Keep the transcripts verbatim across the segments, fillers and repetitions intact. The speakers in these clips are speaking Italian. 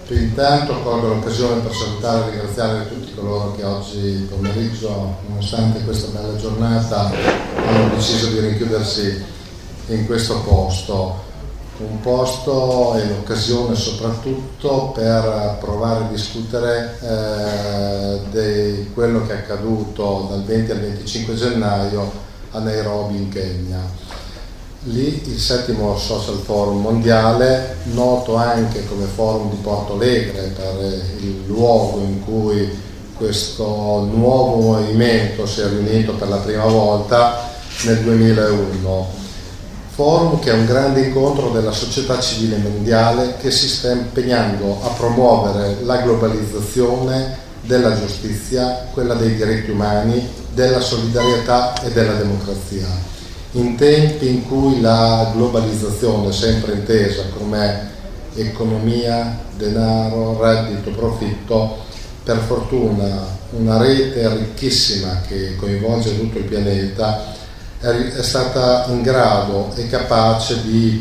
Intanto colgo l'occasione per salutare e ringraziare tutti coloro che oggi pomeriggio, nonostante questa bella giornata, hanno deciso di rinchiudersi in questo posto. Un posto e l'occasione soprattutto per provare a discutere eh, di quello che è accaduto dal venti al venticinque gennaio a Nairobi in Kenya. Lì il settimo Social Forum mondiale, noto anche come Forum di Porto Alegre per il luogo in cui questo nuovo movimento si è riunito per la prima volta nel duemilauno. Forum che è un grande incontro della società civile mondiale che si sta impegnando a promuovere la globalizzazione della giustizia, quella dei diritti umani, della solidarietà e della democrazia. In tempi in cui la globalizzazione è sempre intesa come economia, denaro, reddito, profitto, per fortuna una rete ricchissima che coinvolge tutto il pianeta è stata in grado e capace di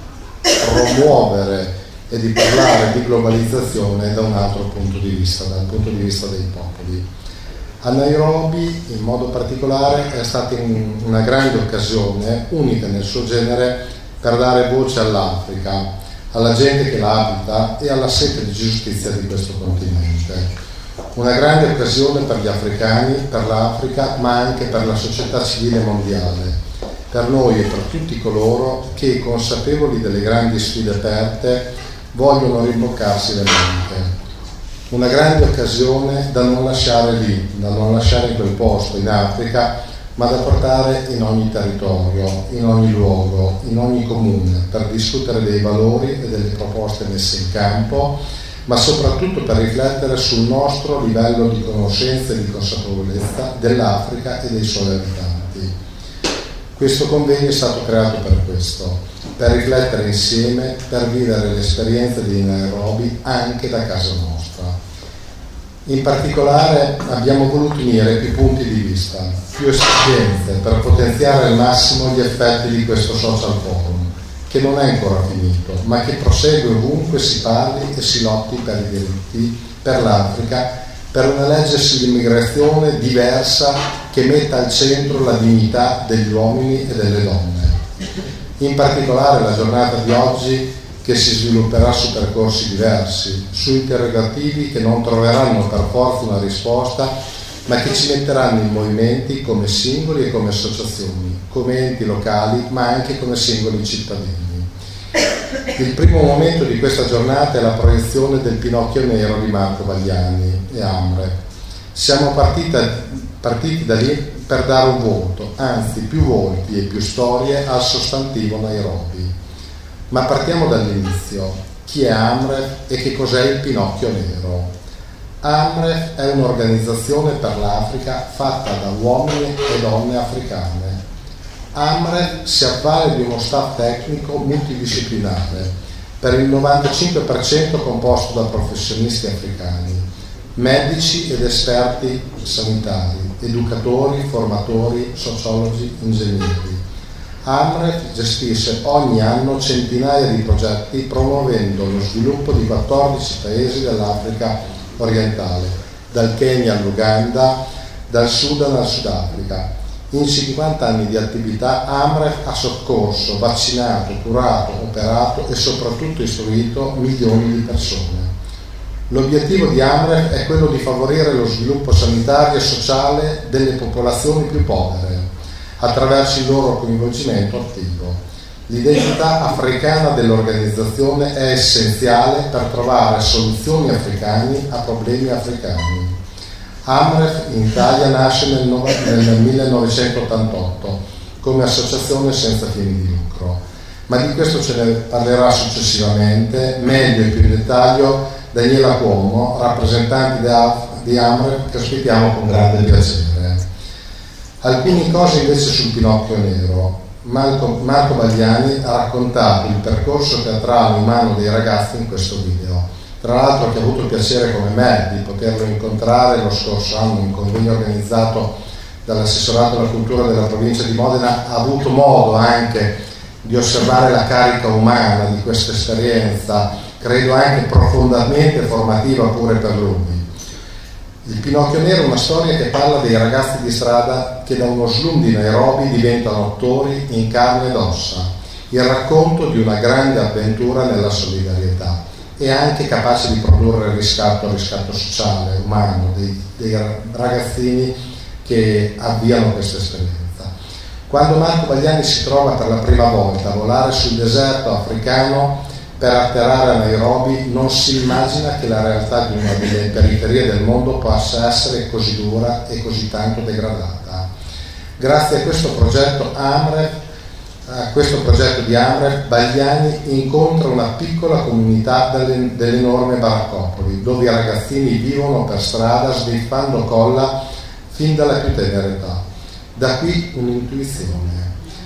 promuovere e di parlare di globalizzazione da un altro punto di vista, dal punto di vista dei popoli. A Nairobi in modo particolare è stata una grande occasione, unica nel suo genere, per dare voce all'Africa, alla gente che la abita e alla sete di giustizia di questo continente. Una grande occasione per gli africani, per l'Africa, ma anche per la società civile mondiale, per noi e per tutti coloro che, consapevoli delle grandi sfide aperte, vogliono rimboccarsi le maniche. Una grande occasione da non lasciare lì, da non lasciare in quel posto, in Africa, ma da portare in ogni territorio, in ogni luogo, in ogni comune, per discutere dei valori e delle proposte messe in campo, ma soprattutto per riflettere sul nostro livello di conoscenza e di consapevolezza dell'Africa e dei suoi abitanti. Questo convegno è stato creato per questo, per riflettere insieme, per vivere l'esperienza di Nairobi anche da casa nostra. In particolare abbiamo voluto unire più punti di vista, più esperienze per potenziare al massimo gli effetti di questo social forum, che non è ancora finito, ma che prosegue ovunque si parli e si lotti per i diritti, per l'Africa, per una legge sull'immigrazione diversa che metta al centro la dignità degli uomini e delle donne. In particolare la giornata di oggi che si svilupperà su percorsi diversi, su interrogativi che non troveranno per forza una risposta, ma che ci metteranno in movimenti come singoli e come associazioni, come enti locali, ma anche come singoli cittadini. Il primo momento di questa giornata è la proiezione del Pinocchio Nero di Marco Vagliani e Amref. Siamo partita, partiti da lì per dare un volto, anzi più volti e più storie al sostantivo Nairobi. Ma partiamo dall'inizio. Chi è Amref e che cos'è il Pinocchio Nero? Amref è un'organizzazione per l'Africa fatta da uomini e donne africane. Amref si avvale di uno staff tecnico multidisciplinare, per il novantacinque per cento composto da professionisti africani, medici ed esperti sanitari, educatori, formatori, sociologi, ingegneri. Amref gestisce ogni anno centinaia di progetti promuovendo lo sviluppo di quattordici paesi dell'Africa orientale, dal Kenya all'Uganda, dal Sudan al Sudafrica. In cinquanta anni di attività Amref ha soccorso, vaccinato, curato, operato e soprattutto istruito milioni di persone. L'obiettivo di Amref è quello di favorire lo sviluppo sanitario e sociale delle popolazioni più povere, attraverso il loro coinvolgimento attivo. L'identità africana dell'organizzazione è essenziale per trovare soluzioni africane a problemi africani. Amref in Italia nasce nel, no- nel millenovecentottantotto come associazione senza fini di lucro, ma di questo ce ne parlerà successivamente, meglio e più in dettaglio, Daniela Cuomo, rappresentante di Amref, che ospitiamo con grande piacere. Alcune cose invece sul Pinocchio Nero. Marco, Marco Vagliani ha raccontato il percorso teatrale umano dei ragazzi in questo video. Tra l'altro, che ha avuto il piacere come me di poterlo incontrare lo scorso anno in un convegno organizzato dall'assessorato alla cultura della provincia di Modena, ha avuto modo anche di osservare la carica umana di questa esperienza credo anche profondamente formativa pure per lui. Il Pinocchio Nero è una storia che parla dei ragazzi di strada che da uno slum di Nairobi diventano attori in carne ed ossa, il racconto di una grande avventura nella solidarietà e anche capace di produrre riscatto, riscatto sociale, umano, dei, dei ragazzini che avviano questa esperienza. Quando Marco Vagliani si trova per la prima volta a volare sul deserto africano per atterrare a Nairobi, non si immagina che la realtà di una delle periferie del mondo possa essere così dura e così tanto degradata. Grazie a questo progetto AMREF, a questo progetto di AMREF, Vagliani incontra una piccola comunità delle, dell'enorme baraccopoli, dove i ragazzini vivono per strada sniffando colla fin dalla più tenera età. Da qui un'intuizione.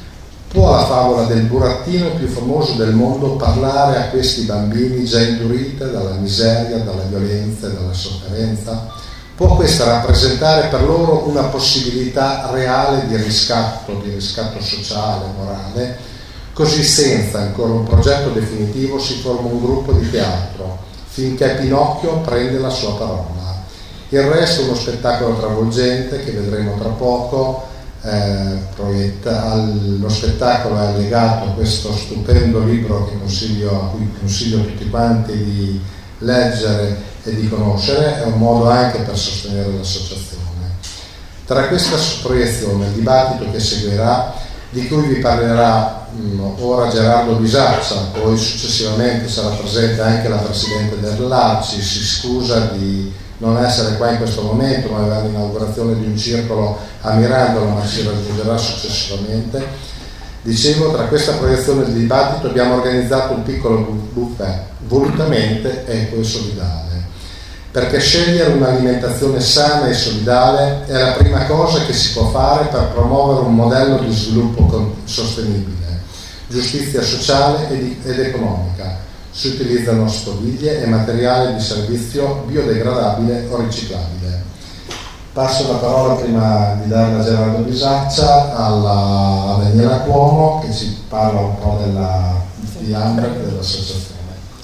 Può la favola del burattino più famoso del mondo parlare a questi bambini già indurite dalla miseria, dalla violenza e dalla sofferenza? Può questa rappresentare per loro una possibilità reale di riscatto, di riscatto sociale, morale? Così, senza ancora un progetto definitivo, si forma un gruppo di teatro, finché Pinocchio prende la sua parola. Il resto è uno spettacolo travolgente che vedremo tra poco. Eh, proietta, lo spettacolo è allegato a questo stupendo libro che consiglio, a cui consiglio a tutti quanti di leggere e di conoscere. È un modo anche per sostenere l'associazione. Tra questa proiezione, il dibattito che seguirà, di cui vi parlerà mh, ora Gerardo Bisaccia, poi successivamente sarà presente anche la Presidente dell'Arci, si scusa di non essere qua in questo momento, ma aveva l'inaugurazione di un circolo a Mirandola, ma ci raggiungerà successivamente. Dicevo, tra questa proiezione del dibattito abbiamo organizzato un piccolo buffet, volutamente equo e solidale, perché scegliere un'alimentazione sana e solidale è la prima cosa che si può fare per promuovere un modello di sviluppo sostenibile, giustizia sociale ed economica. Si utilizzano stoviglie e materiale di servizio biodegradabile o riciclabile. Passo la parola, prima di darla a Gerardo Bisaccia, alla, a Daniela Cuomo, che ci parla un po' della, di AMREF e dell'associazione.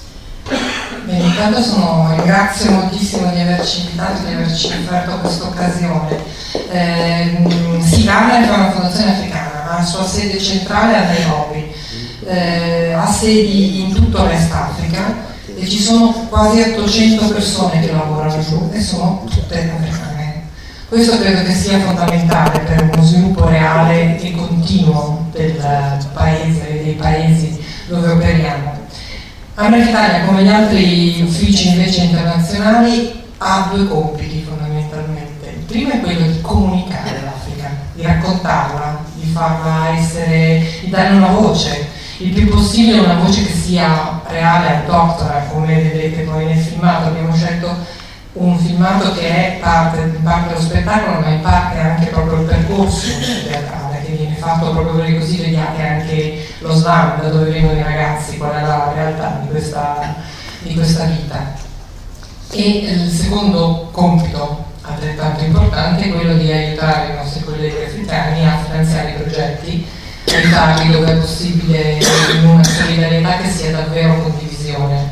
Bene, intanto sono, ringrazio moltissimo di averci invitato, di averci offerto questa occasione. Eh, sì, l'AMREF è una fondazione africana, ha la sua sede centrale a Nairobi. Eh, ha sedi in tutto l'Est Africa e ci sono quasi ottocento persone che lavorano giù e sono tutte africane. Questo credo che sia fondamentale per uno sviluppo reale e continuo del paese e dei paesi dove operiamo. AMREF Italia, come gli altri uffici invece internazionali, ha due compiti fondamentalmente. Il primo è quello di comunicare l'Africa, di raccontarla, di farla essere, di darle una voce, il più possibile una voce che sia reale, autoctona, come vedete poi nel filmato. Abbiamo scelto un filmato che è parte, in parte dello spettacolo, ma in parte anche proprio il percorso teatrale che viene fatto, proprio perché così vediate anche lo slam da dove vengono i ragazzi, qual è la realtà di questa, di questa vita. E il secondo compito altrettanto importante è quello di aiutare i nostri colleghi africani a finanziare i progetti, aiutarli dove è possibile in una solidarietà che sia davvero condivisione.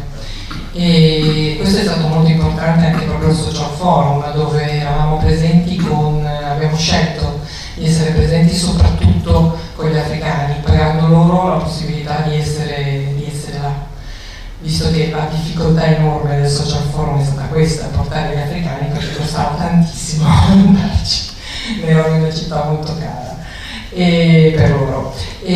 E questo è stato molto importante anche proprio al Social Forum, dove eravamo presenti con, abbiamo scelto di essere presenti soprattutto con gli africani, pagando loro la possibilità di essere, di essere là, visto che la difficoltà enorme del Social Forum è stata questa, portare gli africani, perché costava tantissimo andarci, era una città molto cara e per loro.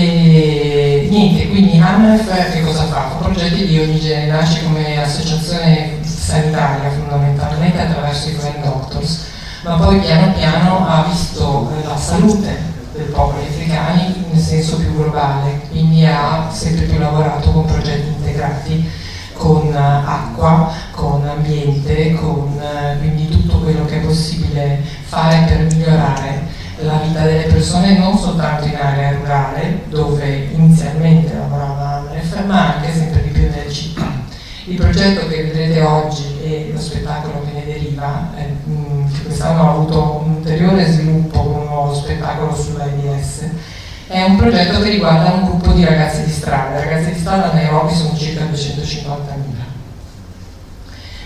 E niente, quindi AMREF che cosa fa? Fa progetti di ogni genere, nasce come associazione sanitaria fondamentalmente attraverso i Friend Doctors, ma poi piano piano ha visto la salute dei popoli africani nel senso più globale, quindi ha sempre più lavorato con progetti integrati con acqua, con ambiente, con quindi tutto quello che è possibile fare per migliorare la vita delle persone, non soltanto in area rurale, dove inizialmente lavorava AMREF, ma anche sempre di più nelle città. Il progetto che vedrete oggi e lo spettacolo che ne deriva, eh, che quest'anno ha avuto un ulteriore sviluppo con un nuovo spettacolo sull'AIDS, è un progetto che riguarda un gruppo di ragazzi di strada. I ragazzi di strada a Nairobi sono circa duecentocinquantamila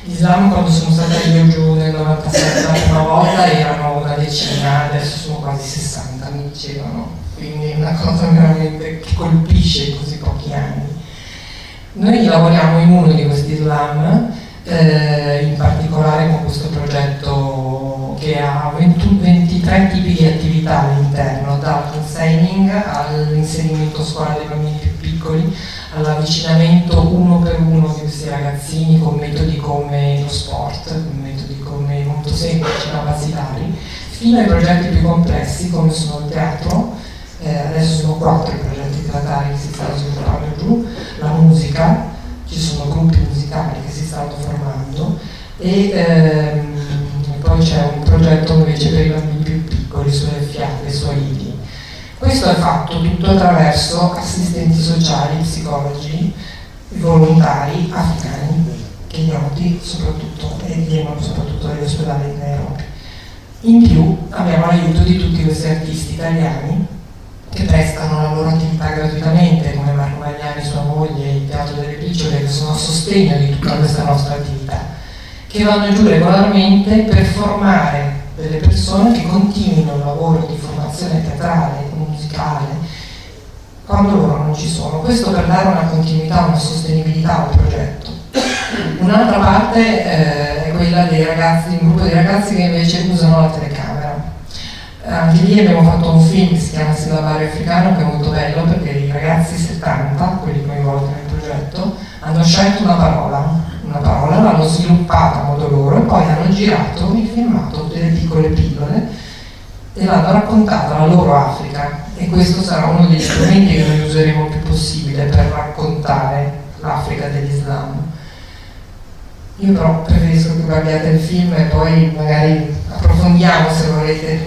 L'Islam, quando sono stata io giù nel novantasette la prima volta, erano una decina, adesso sono quasi sessanta, mi dicevano, quindi è una cosa veramente che colpisce in così pochi anni. Noi lavoriamo in uno di questi Islam, eh, in particolare con questo progetto che ha venti, ventitré tipi di attività all'interno, dal counseling all'inserimento a scuola dei bambini più piccoli, all'avvicinamento uno per uno di questi ragazzini con metodi come lo sport, con metodi come molto semplici, ma basilari, fino ai progetti più complessi come sono il teatro. Eh, adesso sono quattro i progetti teatrali che si stanno sviluppando giù, la musica, ci sono gruppi musicali che si stanno formando e ehm, poi c'è un progetto invece per i bambini più piccoli sulle fiabe, su Haiti. Questo è fatto tutto attraverso assistenti sociali, psicologi, volontari africani, kenyoti soprattutto, e vengono soprattutto dagli ospedali di Nairobi. In più abbiamo l'aiuto di tutti questi artisti italiani che prestano la loro attività gratuitamente, come Marco Magliani, sua moglie, il Teatro delle Briciole, che sono a sostegno di tutta questa nostra attività, che vanno giù regolarmente per formare delle persone che continuino il lavoro di formazione teatrale, musicale, quando loro non ci sono. Questo per dare una continuità, una sostenibilità al progetto. Un'altra parte eh, è quella dei ragazzi, un gruppo di ragazzi che invece usano la telecamera. Anche lì abbiamo fatto un film che si chiama Sillabario Africano, che è molto bello perché i ragazzi settanta, quelli coinvolti nel progetto, hanno scelto una parola, una parola, l'hanno sviluppata a modo loro e poi hanno girato e filmato delle piccole pillole e l'hanno raccontata la loro Africa, e questo sarà uno degli strumenti che noi useremo il più possibile per raccontare l'Africa dell'Islam. Io però preferisco che guardiate il film e poi magari approfondiamo se volete.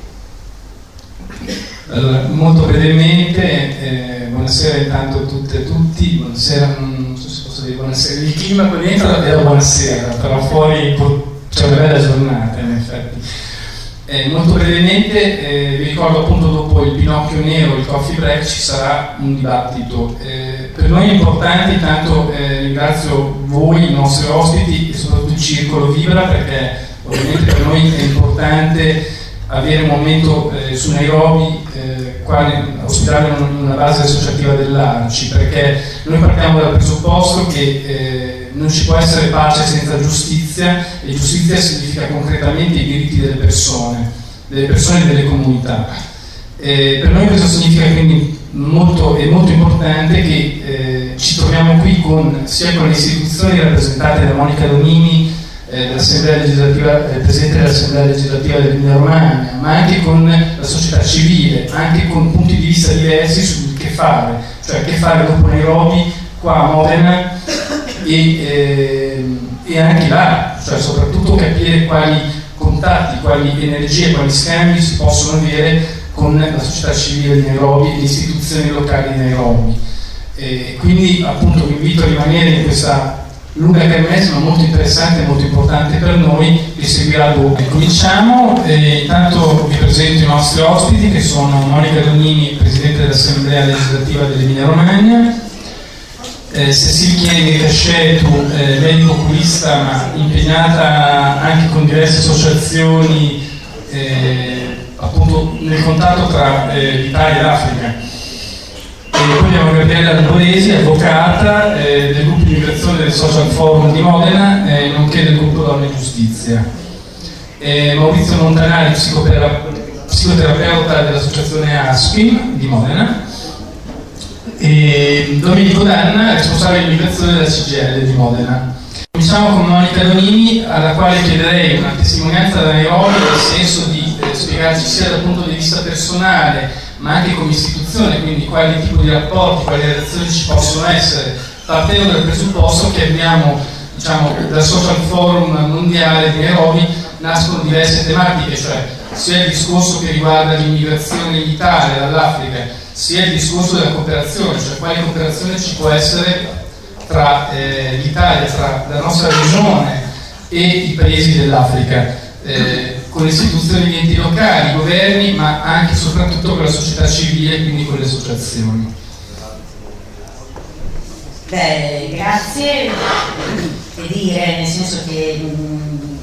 Allora, molto brevemente, eh, buonasera intanto a tutte e tutti, buonasera, non so se posso dire buonasera, il clima qui dentro era buonasera, però fuori c'è una bella giornata in effetti. Eh, molto brevemente, eh, vi ricordo appunto dopo il Pinocchio Nero, il coffee break, ci sarà un dibattito. Eh, per noi è importante, intanto eh, ringrazio voi, i nostri ospiti e soprattutto il Circolo Vibra, perché ovviamente per noi è importante avere un momento eh, su Nairobi, eh, quale ospitare una base associativa dell'A R C I, perché noi partiamo dal presupposto che eh, non ci può essere pace senza giustizia, e giustizia significa concretamente i diritti delle persone, delle persone e delle comunità. Eh, per noi questo significa quindi molto, è molto importante che eh, ci troviamo qui con, sia con le istituzioni rappresentate da Monica Donini, eh, dell'Assemblea legislativa, eh, Presidente dell'Assemblea legislativa dell'Emilia Romagna, ma anche con la società civile, anche con punti di vista diversi sul che fare, cioè che fare dopo Nairobi, qua a Modena e, eh, e anche là, cioè soprattutto capire quali contatti, quali energie, quali scambi si possono avere con la società civile di Nairobi e le istituzioni locali di Nairobi. E quindi appunto vi invito a rimanere in questa lunga kermesse, ma molto interessante e molto importante per noi, che seguirà dopo. Cominciamo, e intanto vi presento i nostri ospiti, che sono Monica Donini, Presidente dell'Assemblea legislativa dell'Emilia Romagna, eh, Cecile Chieri-Cascetu, eh, medico oculista ma impegnata anche con diverse associazioni eh, appunto nel contatto tra eh, l'Italia e l'Africa. E poi abbiamo Gabriella Alboresi, avvocata eh, del gruppo Immigrazione del Social Forum di Modena, eh, nonché del gruppo Donne e Giustizia. E Maurizio Montanari, psicotera- psicoterapeuta dell'associazione ASPIM di Modena. E Domenico Danna, responsabile di immigrazione della C G I L di Modena. Cominciamo con Monica Donini, alla quale chiederei una testimonianza da Nairobi, nel senso di eh, spiegarci sia dal punto di vista personale ma anche come istituzione, quindi quali tipo di rapporti, quali relazioni ci possono essere, partendo dal presupposto che abbiamo, diciamo, dal Social Forum mondiale di Nairobi nascono diverse tematiche, cioè sia il discorso che riguarda l'immigrazione in Italia dall'Africa, sia il discorso della cooperazione, cioè quale cooperazione ci può essere tra eh, l'Italia, tra la nostra regione e i paesi dell'Africa. Eh, con le istituzioni di enti locali, i governi, ma anche e soprattutto con la società civile, quindi con le associazioni. Beh, grazie. che dire, nel senso che mh,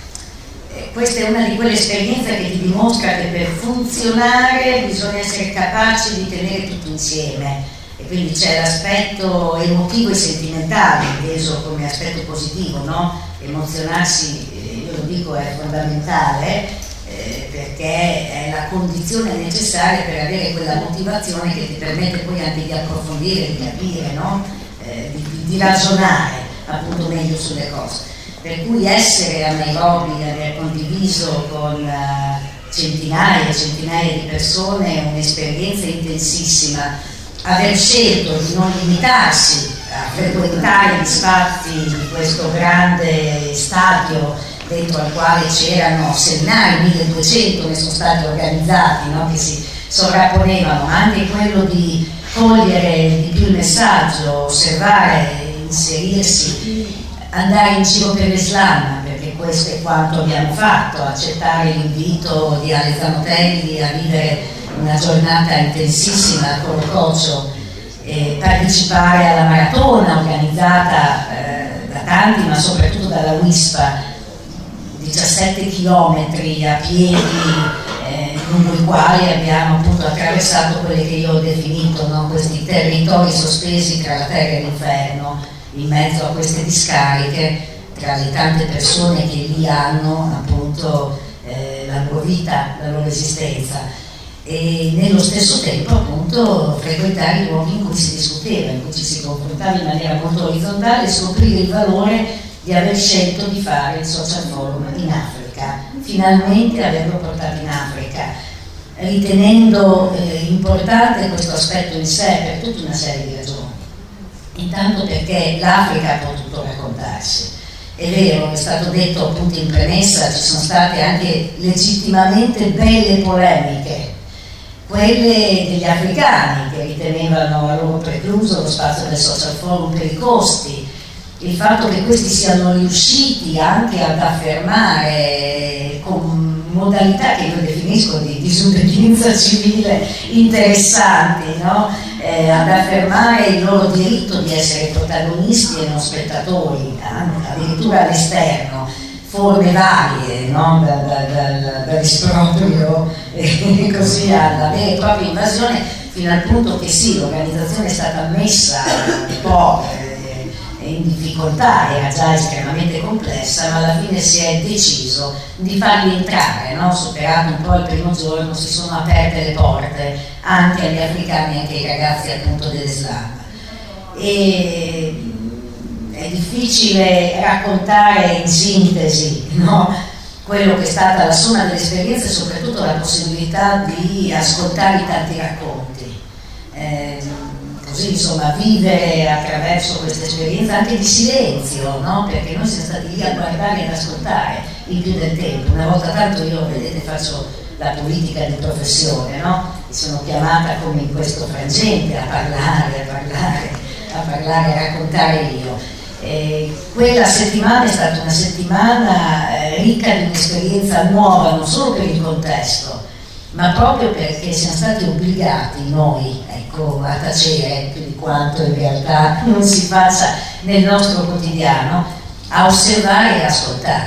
questa è una di quelle esperienze che ti dimostra che per funzionare bisogna essere capaci di tenere tutto insieme, e quindi c'è l'aspetto emotivo e sentimentale inteso come aspetto positivo, no? Emozionarsi, io lo dico, è fondamentale, eh, perché è la condizione necessaria per avere quella motivazione che ti permette poi anche di approfondire, di capire, no? eh, di, di ragionare appunto meglio sulle cose. Per cui essere a Nairobi, aver condiviso con uh, centinaia e centinaia di persone un'esperienza intensissima, aver scelto di non limitarsi a frequentare gli spazi di questo grande stadio dentro al quale c'erano seminari, milleduecento ne sono stati organizzati, no? Che si sovrapponevano, ma anche quello di cogliere di più il messaggio, osservare, inserirsi, andare in giro per l'Islam, perché questo è quanto abbiamo fatto, accettare l'invito di Ale Zanotelli a vivere una giornata intensissima con il Cocho, eh, partecipare alla maratona organizzata eh, da tanti, ma soprattutto dalla WISPA, diciassette chilometri a piedi, eh, lungo i quali abbiamo appunto attraversato quelli che io ho definito, no? Questi territori sospesi tra la terra e l'inferno, in mezzo a queste discariche, tra le tante persone che lì hanno appunto eh, la loro vita, la loro esistenza, e nello stesso tempo appunto frequentare i luoghi in cui si discuteva, in cui ci si confrontava in maniera molto orizzontale, e scoprire il valore di aver scelto di fare il social forum in Africa, finalmente averlo portato in Africa, ritenendo eh, importante questo aspetto in sé per tutta una serie di ragioni. Intanto perché l'Africa ha potuto raccontarsi, è vero, è stato detto appunto in premessa, ci sono state anche legittimamente belle polemiche, quelle degli africani che ritenevano a loro precluso lo spazio del social forum per i costi, il fatto che questi siano riusciti anche ad affermare con modalità che io definisco di disobbedienza civile interessanti, no? eh, ad affermare il loro diritto di essere protagonisti e non spettatori, anche, addirittura all'esterno, forme varie, no? da, da, da, dall'esproprio e così alla vera e propria invasione, fino al punto che sì, l'organizzazione è stata messa un po' in difficoltà, era già estremamente complessa, ma alla fine si è deciso di farli entrare, no? Superato un po' il primo giorno, si sono aperte le porte anche agli africani e anche ai ragazzi appunto dell'Islam. E è difficile raccontare in sintesi, no? Quello che è stata la somma delle esperienze e soprattutto la possibilità di ascoltare i tanti racconti. Eh, Così, insomma, vivere attraverso questa esperienza anche di silenzio, no? Perché noi siamo stati lì a guardare e ad ascoltare il più del tempo. Una volta tanto io, vedete, faccio la politica di professione, no? E sono chiamata come in questo frangente a parlare, a parlare, a parlare, a raccontare io. E quella settimana è stata una settimana eh, ricca di un'esperienza nuova, non solo per il contesto, ma proprio perché siamo stati obbligati noi, ecco, a tacere più di quanto in realtà non si faccia nel nostro quotidiano, a osservare e ascoltare.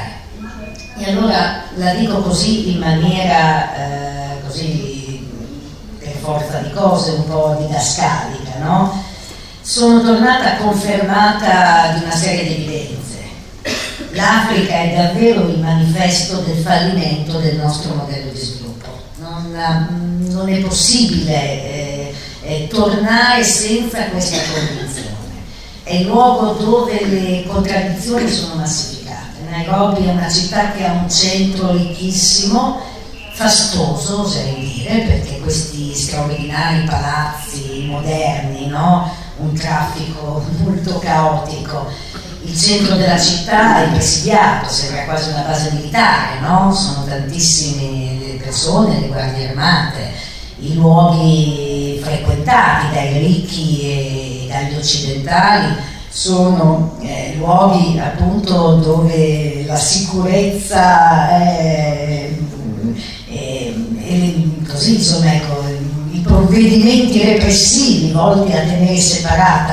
E allora la dico così in maniera eh, così per forza di cose un po' didascalica, no? Sono tornata confermata di una serie di evidenze. L'Africa è davvero il manifesto del fallimento del nostro modello di sviluppo. Non, non è possibile eh, eh, tornare senza questa condizione. È il luogo dove le contraddizioni sono massificate. Nairobi è una città che ha un centro ricchissimo, fastoso, oserei dire, perché questi straordinari palazzi moderni, no? Un traffico molto caotico. Il centro della città è presidiato, sembra quasi una base militare, no? Sono tantissime le persone, le guardie armate, i luoghi frequentati dai ricchi e dagli occidentali sono eh, luoghi appunto dove la sicurezza è, è, è così, insomma, ecco, i provvedimenti repressivi volti a tenere separata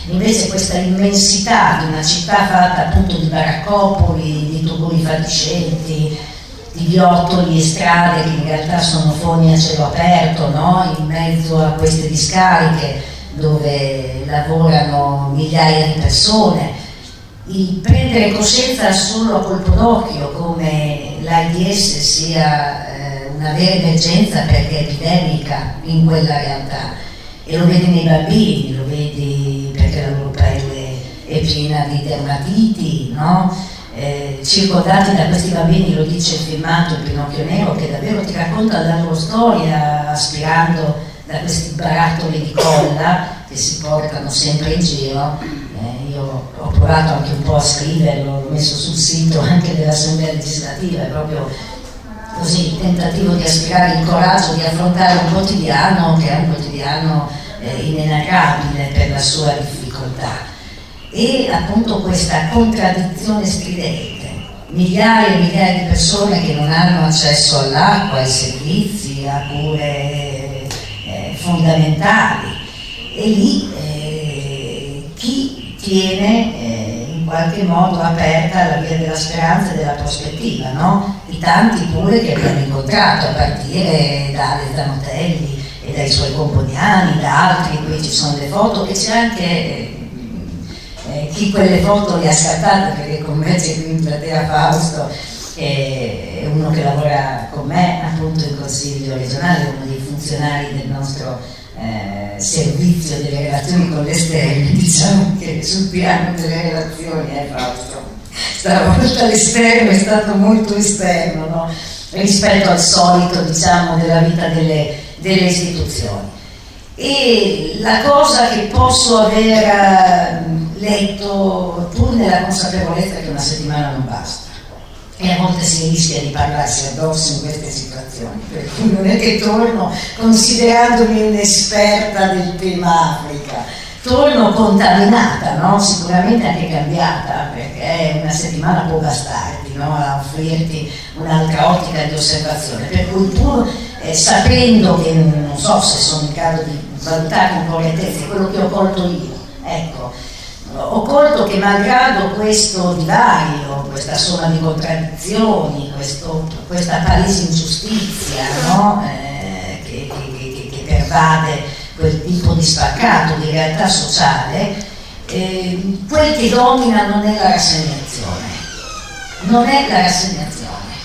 Invece questa immensità di una città fatta appunto di baraccopoli, di tubuli fatiscenti, di viottoli e strade che in realtà sono fogni a cielo aperto, no? In mezzo a queste discariche dove lavorano migliaia di persone, il prendere coscienza solo a colpo d'occhio come l'AIDS sia eh, una vera emergenza perché è epidemica in quella realtà, e lo vedi nei bambini, lo vedi perché la loro pelle è piena di dermatiti, no? Eh, circondati da questi bambini, lo dice il filmato Il Pinocchio Nero, che davvero ti racconta la loro storia aspirando da questi barattoli di colla che si portano sempre in giro. Eh, io ho provato anche un po' a scriverlo, l'ho messo sul sito anche dell'Assemblea legislativa, è proprio così, il tentativo di aspirare il coraggio di affrontare un quotidiano che è un quotidiano eh, inenarrabile per la sua difficoltà. E appunto questa contraddizione stridente, migliaia e migliaia di persone che non hanno accesso all'acqua, ai servizi, a cure eh, fondamentali, e lì eh, chi tiene eh, in qualche modo aperta la via della speranza e della prospettiva, no? I tanti pure che abbiamo incontrato, a partire da Ale Zanotelli e dai suoi componiani, da altri, qui ci sono le foto, e c'è anche eh, eh, chi quelle foto le ha scattate, perché con me c'è qui in platea Fausto, che è uno che lavora con me appunto in Consiglio regionale, uno dei funzionari del nostro eh, servizio delle relazioni con l'esterno. Diciamo che sul piano delle relazioni è Fausto, stavolta l'esterno è stato molto esterno, no? Rispetto al solito, diciamo, della vita delle, delle istituzioni. E la cosa che posso aver letto, pur nella consapevolezza che una settimana non basta, e a volte si rischia di parlarsi addosso in queste situazioni, per cui non è che torno considerandomi un'esperta del tema Africa, torno contaminata, no? Sicuramente anche cambiata, perché una settimana può bastarti, no? A offrirti un'altra ottica di osservazione, per cui pur eh, sapendo che non so se sono in grado di valutare con correttezza quello che ho colto io, ecco, ho colto che malgrado questo divario, questa somma di contraddizioni, questo, questa palese ingiustizia, no? eh, che, che, che, che pervade quel tipo di spaccato di realtà sociale, eh, quel che domina non è la rassegnazione, non è la rassegnazione.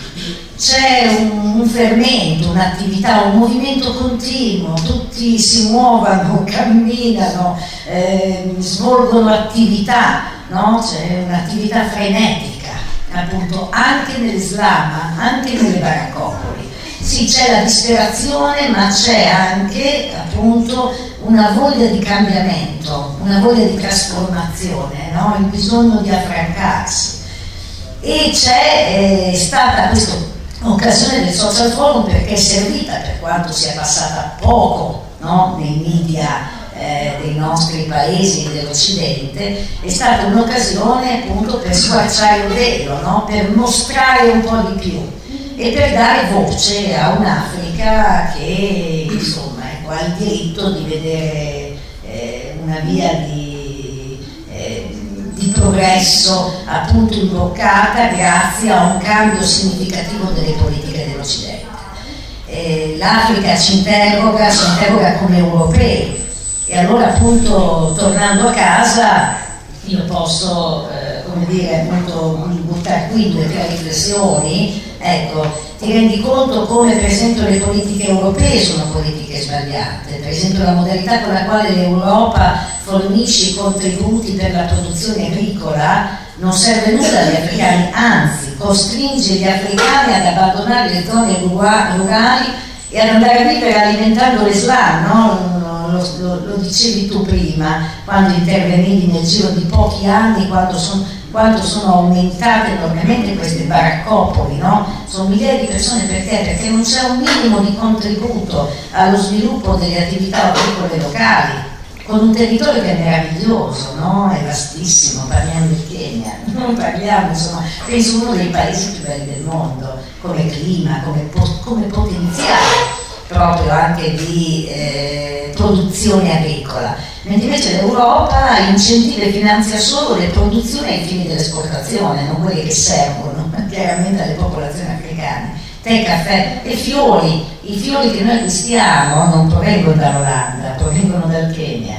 C'è un, un fermento, un'attività, un movimento continuo, tutti si muovono, camminano, eh, svolgono attività, no? C'è un'attività frenetica, appunto, anche nell'Islam, anche nelle baraccopoli. Sì, c'è la disperazione, ma c'è anche, appunto, una voglia di cambiamento, una voglia di trasformazione, no? Il bisogno di affrancarsi. E c'è eh, stata questa occasione del social forum, perché è servita, per quanto sia passata poco, no? Nei media eh, dei nostri paesi e dell'Occidente, è stata un'occasione appunto per squarciare il velo, no? Per mostrare un po' di più e per dare voce a un'Africa che insomma ecco, ha il diritto di vedere eh, una via di, eh, di progresso appunto imbroccata grazie a un cambio significativo delle politiche dell'Occidente. Eh, L'Africa ci interroga, ci interroga come europei, e allora appunto tornando a casa io posso eh, come dire appunto buttare qui due o tre riflessioni. Ecco, ti rendi conto come per esempio le politiche europee sono politiche sbagliate, per esempio la modalità con la quale l'Europa fornisce i contributi per la produzione agricola non serve nulla agli africani, anzi costringe gli africani ad abbandonare le zone rurali e ad andare a vivere alimentando l'Islam, no? Lo, lo, lo dicevi tu prima, quando intervenivi nel giro di pochi anni, quando sono quando sono aumentate enormemente queste baraccopoli, no? Sono migliaia di persone, perché? Perché non c'è un minimo di contributo allo sviluppo delle attività agricole locali, con un territorio che è meraviglioso, no? È vastissimo, parliamo del Kenya, non parliamo, insomma, penso uno dei paesi più belli del mondo, come clima, come, come potenziale proprio anche di eh, produzione agricola. mentre invece l'Europa incentiva e finanzia solo le produzioni ai fini dell'esportazione, non quelle che servono chiaramente alle popolazioni africane. Tè, caffè e fiori, i fiori che noi acquistiamo non provengono dall'Olanda, provengono dal Kenya,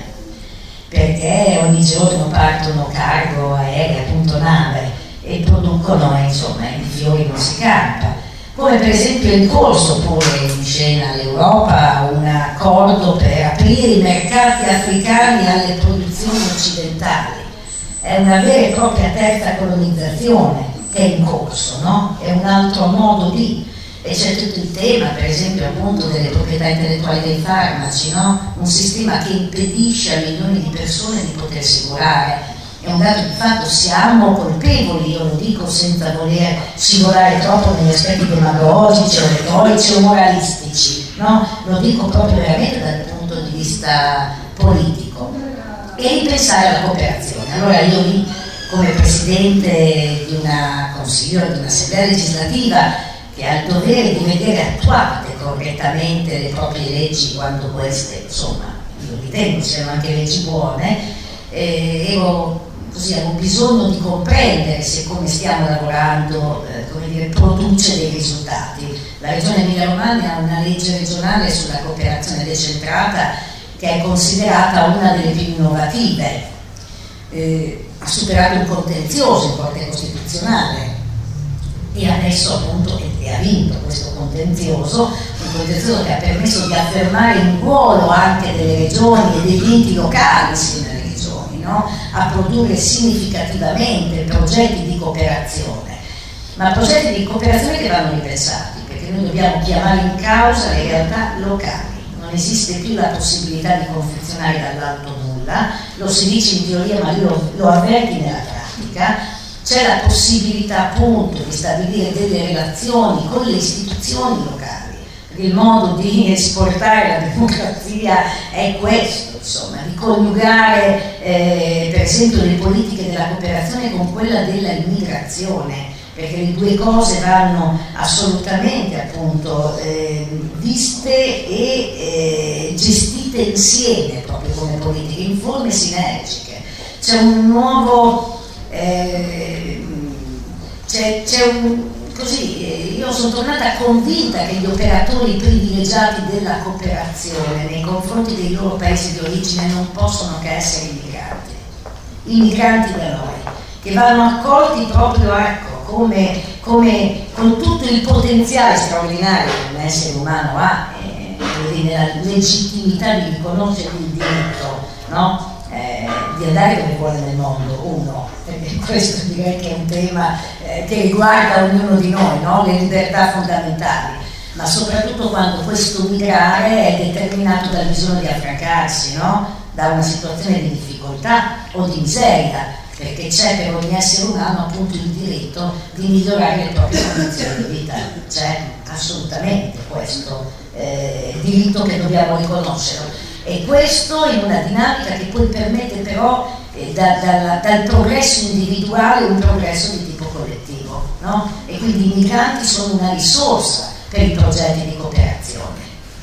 perché ogni giorno partono cargo, aerei, appunto nave, e producono, insomma, i fiori non si campa. Come per esempio è in corso pure in scena all'Europa un accordo per aprire i mercati africani alle produzioni occidentali. È una vera e propria terza colonizzazione che è in corso, no? È un altro modo di... E c'è tutto il tema, per esempio, appunto delle proprietà intellettuali dei farmaci, no? Un sistema che impedisce a milioni di persone di potersi curare. È un dato di fatto, siamo colpevoli, io lo dico senza voler scivolare troppo negli aspetti demagogici o retorici o moralistici, no? Lo dico proprio veramente dal punto di vista politico. E ripensare alla cooperazione. Allora io lì, come presidente di un consiglio, di un'assemblea legislativa, che ha il dovere di vedere attuate correttamente le proprie leggi quando queste, insomma, io ritengo siano anche leggi buone, eh, ero, così, avevo bisogno di comprendere se come stiamo lavorando, eh, come dire, produce dei risultati. La Regione Emilia-Romagna ha una legge regionale sulla cooperazione decentrata che è considerata una delle più innovative, eh, ha superato un contenzioso in Corte Costituzionale e adesso appunto e ha vinto questo contenzioso, un contenzioso che ha permesso di affermare il ruolo anche delle regioni e degli enti locali, sì, nelle regioni, no? A produrre significativamente progetti di cooperazione, ma progetti di cooperazione che vanno ripensati, perché noi dobbiamo chiamare in causa le realtà locali. Non esiste più la possibilità di confezionare dall'alto nulla, lo si dice in teoria ma io lo, lo avverti nella pratica. C'è la possibilità appunto di stabilire delle relazioni con le istituzioni locali, perché il modo di esportare la democrazia è questo, insomma, di coniugare eh, per esempio le politiche della cooperazione con quella della immigrazione, perché le due cose vanno assolutamente appunto eh, viste e eh, gestite insieme proprio come politiche, in forme sinergiche. C'è un nuovo... Eh, c'è, c'è un, così, eh, io sono tornata convinta che gli operatori privilegiati della cooperazione nei confronti dei loro paesi di origine non possono che essere i migranti, i migranti da noi, che vanno accolti proprio, ecco, come, come con tutto il potenziale straordinario che un essere umano ha, eh, nella legittimità di riconoscere il diritto, no? Eh, di andare dove vuole nel mondo, uno, perché questo direi che è un tema eh, che riguarda ognuno di noi, no? Le libertà fondamentali, ma soprattutto quando questo migrare è determinato dal bisogno di affrancarsi, no? Da una situazione di difficoltà o di miseria, perché c'è per ogni essere umano appunto il diritto di migliorare le proprie condizioni di vita, c'è assolutamente questo eh, diritto che dobbiamo riconoscere. E questo in una dinamica che poi permette però eh, da, da, dal progresso individuale un progresso di tipo collettivo, no? E quindi i migranti sono una risorsa per i progetti di cooperazione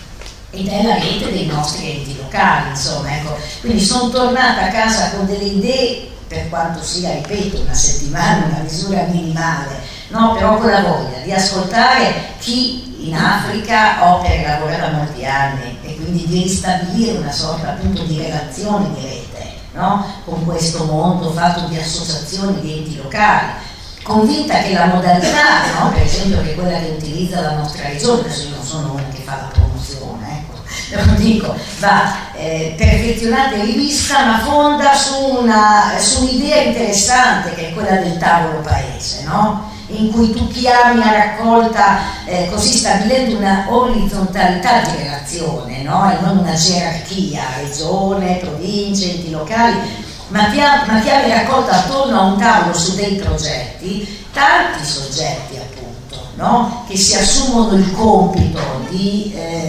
ed è la rete dei nostri enti locali, insomma, ecco. Quindi sono tornata a casa con delle idee, per quanto sia, ripeto, una settimana, una misura minimale, no? Però con la voglia di ascoltare chi in Africa opera e lavora da molti anni e quindi di ristabilire una sorta appunto di relazione di rete, no? Con questo mondo fatto di associazioni di enti locali, convinta che la modalità, no? Per esempio che quella che utilizza la nostra regione, adesso io non sono una che fa la promozione, ecco, lo dico, va eh, perfezionata e rivista, ma fonda su, una, su un'idea interessante che è quella del tavolo paese, no? In cui tu chiami a raccolta, eh, così stabilendo una orizzontalità di relazione, no? E non una gerarchia, regione, province, enti locali, ma chiami a raccolta attorno a un tavolo su dei progetti, tanti soggetti appunto, no? Che si assumono il compito di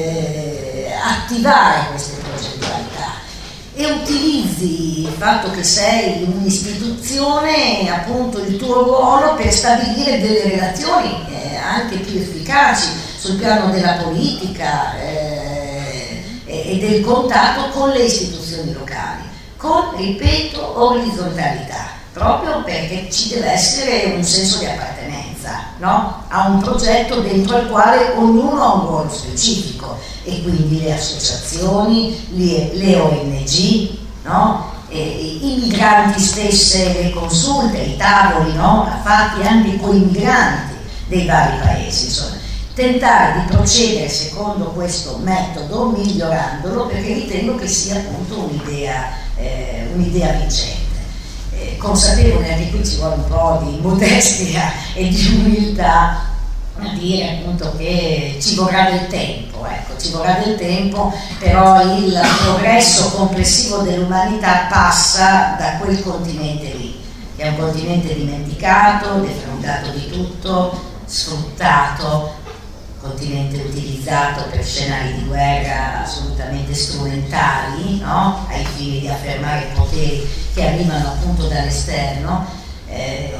eh, attivare queste progettualità e utilizzi il fatto che sei un'istituzione, appunto il tuo ruolo per stabilire delle relazioni eh, anche più efficaci sul piano della politica eh, e del contatto con le istituzioni amministrazioni locali, con, ripeto, orizzontalità, proprio perché ci deve essere un senso di appartenenza, no? A un progetto dentro il quale ognuno ha un ruolo specifico, e quindi le associazioni, le, le O N G, no? E, i migranti stesse, le consulte, i tavoli, no? Fatti anche con i migranti dei vari paesi, insomma. Tentare di procedere secondo questo metodo, migliorandolo, perché ritengo che sia appunto un'idea eh, un'idea vincente. Eh, consapevole, anche qui ci vuole un po' di modestia e di umiltà a dire appunto che ci vorrà del tempo, ecco, ci vorrà del tempo, però il progresso complessivo dell'umanità passa da quel continente lì, che è un continente dimenticato, defraudato di tutto, sfruttato, continente utilizzato per scenari di guerra assolutamente strumentali, no? Ai fini di affermare poteri che arrivano appunto dall'esterno. Eh,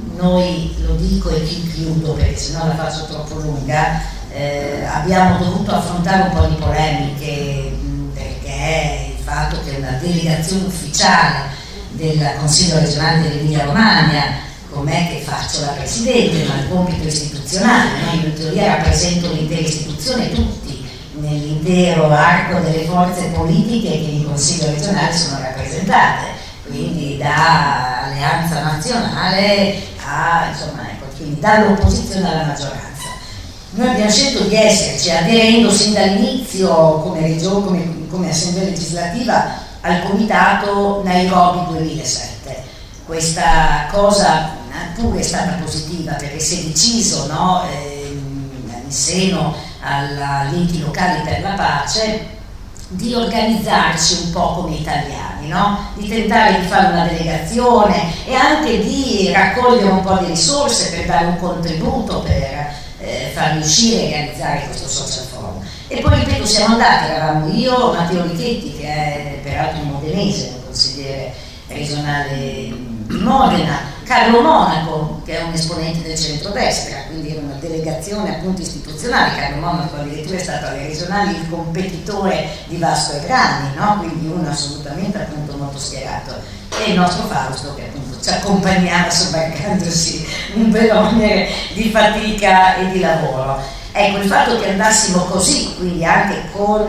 noi, lo dico e chiudo perché sennò la faccio troppo lunga, eh, abbiamo dovuto affrontare un po' di polemiche, perché il fatto che una delegazione ufficiale del Consiglio regionale dell'Emilia Romagna, com'è che faccio la Presidente, ma il compito istituzionale, no? Io in teoria rappresento l'intera istituzione, tutti nell'intero arco delle forze politiche che in Consiglio regionale sono rappresentate, quindi da Alleanza Nazionale a, insomma, ecco, quindi dall'opposizione alla maggioranza. Noi abbiamo scelto di esserci, aderendo sin dall'inizio come, regione, come, come Assemblea legislativa al Comitato Nairobi duemilasette. Questa cosa pure è stata positiva perché si è deciso, no, eh, in seno agli enti locali per la pace di organizzarci un po' come italiani, no? Di tentare di fare una delegazione e anche di raccogliere un po' di risorse per dare un contributo per eh, far riuscire a realizzare questo social forum. E poi ripeto, siamo andati, eravamo io, Matteo Richetti, che è peraltro un modenese, un consigliere regionale di Modena, Carlo Monaco, che è un esponente del centrodestra, quindi era una delegazione appunto istituzionale. Carlo Monaco addirittura è stato alle regionali il competitore di Vasco Errani, no? Quindi uno assolutamente appunto molto schierato, e il nostro Fausto che appunto ci accompagnava sobbarcandosi un bel onere di fatica e di lavoro. Ecco, il fatto che andassimo così, quindi anche con,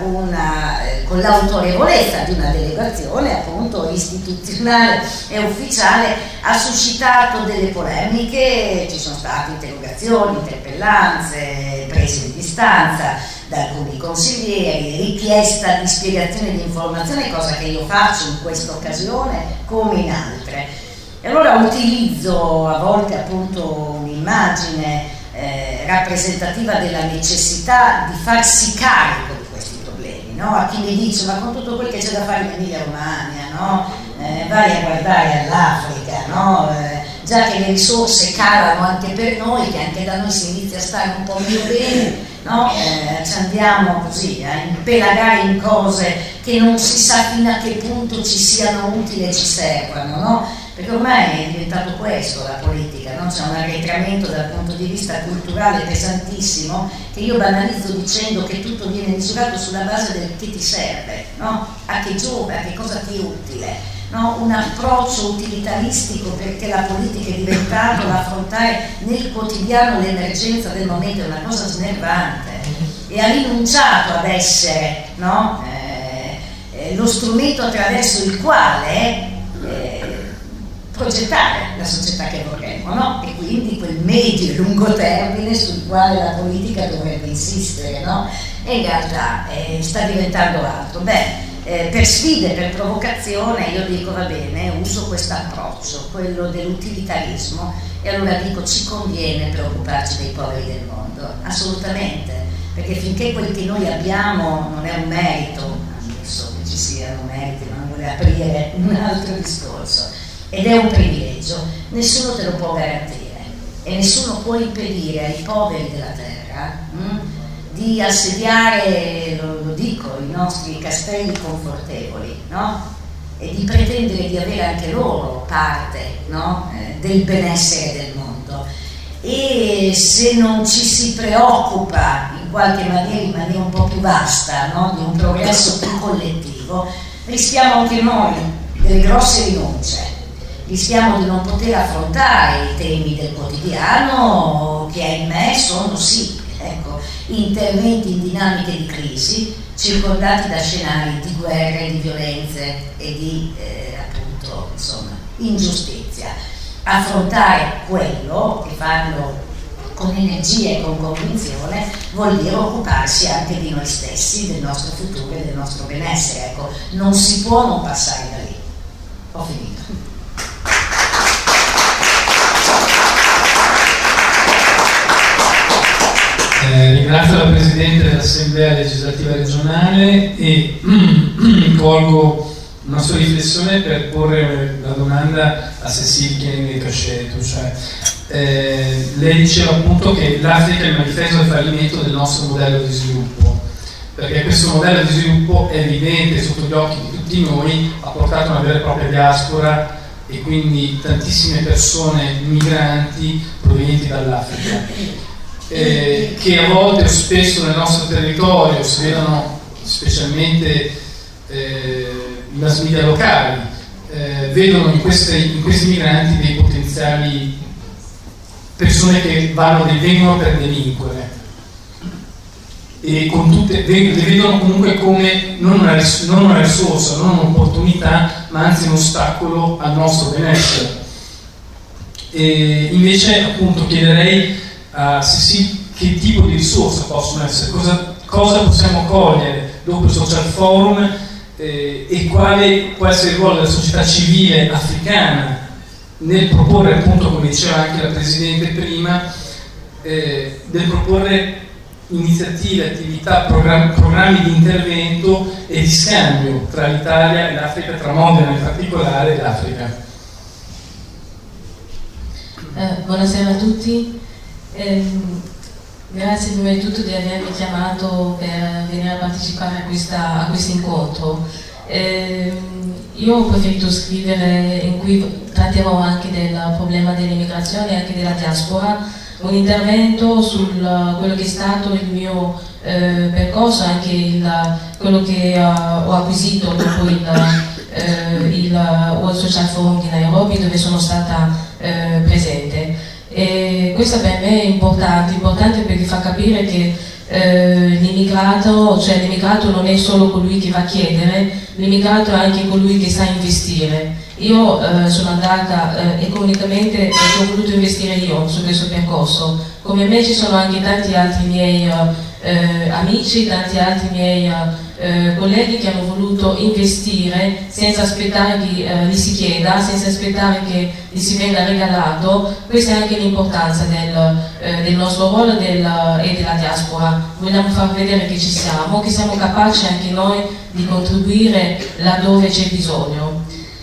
una, con l'autorevolezza di una delegazione appunto istituzionale e ufficiale, ha suscitato delle polemiche, ci sono state interrogazioni, interpellanze, prese di distanza da alcuni consiglieri, richiesta di spiegazione e di informazione, cosa che io faccio in questa occasione come in altre. E allora utilizzo a volte appunto un'immagine Eh, rappresentativa della necessità di farsi carico di questi problemi, no? A chi mi dice ma con tutto quel che c'è da fare in Emilia Romagna, no? eh, vai a guardare all'Africa, no? eh, già che le risorse calano anche per noi, che anche da noi si inizia a stare un po' più bene, no? eh, ci andiamo così a impelagare in cose che non si sa fino a che punto ci siano utili e ci servano, no? Perché ormai è diventato questo la politica, no? C'è un arretramento dal punto di vista culturale pesantissimo, che io banalizzo dicendo che tutto viene misurato sulla base del che ti serve, no? A che giova, a che cosa ti è utile, no? Un approccio utilitaristico, perché la politica è diventato l'affrontare nel quotidiano l'emergenza del momento, è una cosa snervante, e ha rinunciato ad essere, no? eh, eh, lo strumento attraverso il quale eh, progettare la società che vorremmo, no? E quindi quel medio e lungo termine sul quale la politica dovrebbe insistere, no? E in realtà eh, sta diventando altro. Beh, eh, per sfide, per provocazione, io dico va bene, uso questo approccio, quello dell'utilitarismo, e allora dico ci conviene preoccuparci dei poveri del mondo, assolutamente, perché finché quel che noi abbiamo non è un merito, ammesso che ci siano meriti, ma non vuole aprire un altro discorso, ed è un privilegio, nessuno te lo può garantire e nessuno può impedire ai poveri della terra mh, di assediare, lo, lo dico, i nostri castelli confortevoli, no? E di pretendere di avere anche loro parte, no? eh, del benessere del mondo. E se non ci si preoccupa in qualche maniera, in maniera un po' più vasta, no? Di un progresso più collettivo, rischiamo anche noi delle grosse rinunce, rischiamo di non poter affrontare i temi del quotidiano che ahimè sono sì, ecco, interventi in dinamiche di crisi circondati da scenari di guerre, di violenze e di eh, appunto insomma ingiustizia. Affrontare quello e farlo con energia e con convinzione vuol dire occuparsi anche di noi stessi, del nostro futuro e del nostro benessere. Ecco, non si può non passare da lì. Ho finito. Eh, ringrazio la Presidente dell'Assemblea Legislativa Regionale e colgo una sua riflessione per porre la domanda a Cécile Kyenge-Cachetto, cioè eh, lei diceva appunto che l'Africa è il manifesto del fallimento del nostro modello di sviluppo, perché questo modello di sviluppo è evidente sotto gli occhi di tutti noi, ha portato a una vera e propria diaspora e quindi tantissime persone migranti provenienti dall'Africa. Eh, che a volte o spesso nel nostro territorio si vedono specialmente eh, i mass media locali, eh, vedono in, queste, in questi migranti dei potenziali persone che vanno, vengono per delinquere e con tutte, le vedono comunque come non una, non una risorsa, non un'opportunità, ma anzi un ostacolo al nostro benessere. E invece appunto chiederei Uh, se sì, che tipo di risorse possono essere, cosa, cosa possiamo cogliere dopo il social forum eh, e quale può essere il ruolo della società civile africana nel proporre, appunto come diceva anche la Presidente prima, eh, nel proporre iniziative, attività, programmi, programmi di intervento e di scambio tra l'Italia e l'Africa, tra Modena in particolare e l'Africa. Eh, buonasera a tutti. Eh, grazie prima di tutto di avermi chiamato per venire a partecipare a, questa, a questo incontro. Eh, io ho preferito scrivere, in cui tratterò anche del problema dell'immigrazione e anche della diaspora, un intervento su quello che è stato il mio eh, percorso, anche il, quello che uh, ho acquisito dopo il, uh, il World Social Forum di Nairobi, dove sono stata uh, presente. E questo per me è importante, importante perché fa capire che eh, l'immigrato, cioè l'immigrato non è solo colui che va a chiedere, l'immigrato è anche colui che sa investire. Io eh, sono andata eh, economicamente perché ho voluto investire io su questo percorso. Come me ci sono anche tanti altri miei eh, amici, tanti altri miei eh, colleghi che hanno voluto investire senza aspettare che eh, gli si chieda, senza aspettare che gli si venga regalato. Questa è anche l'importanza del, eh, del nostro ruolo del, e della diaspora. Vogliamo far vedere che ci siamo, che siamo capaci anche noi di contribuire laddove c'è bisogno.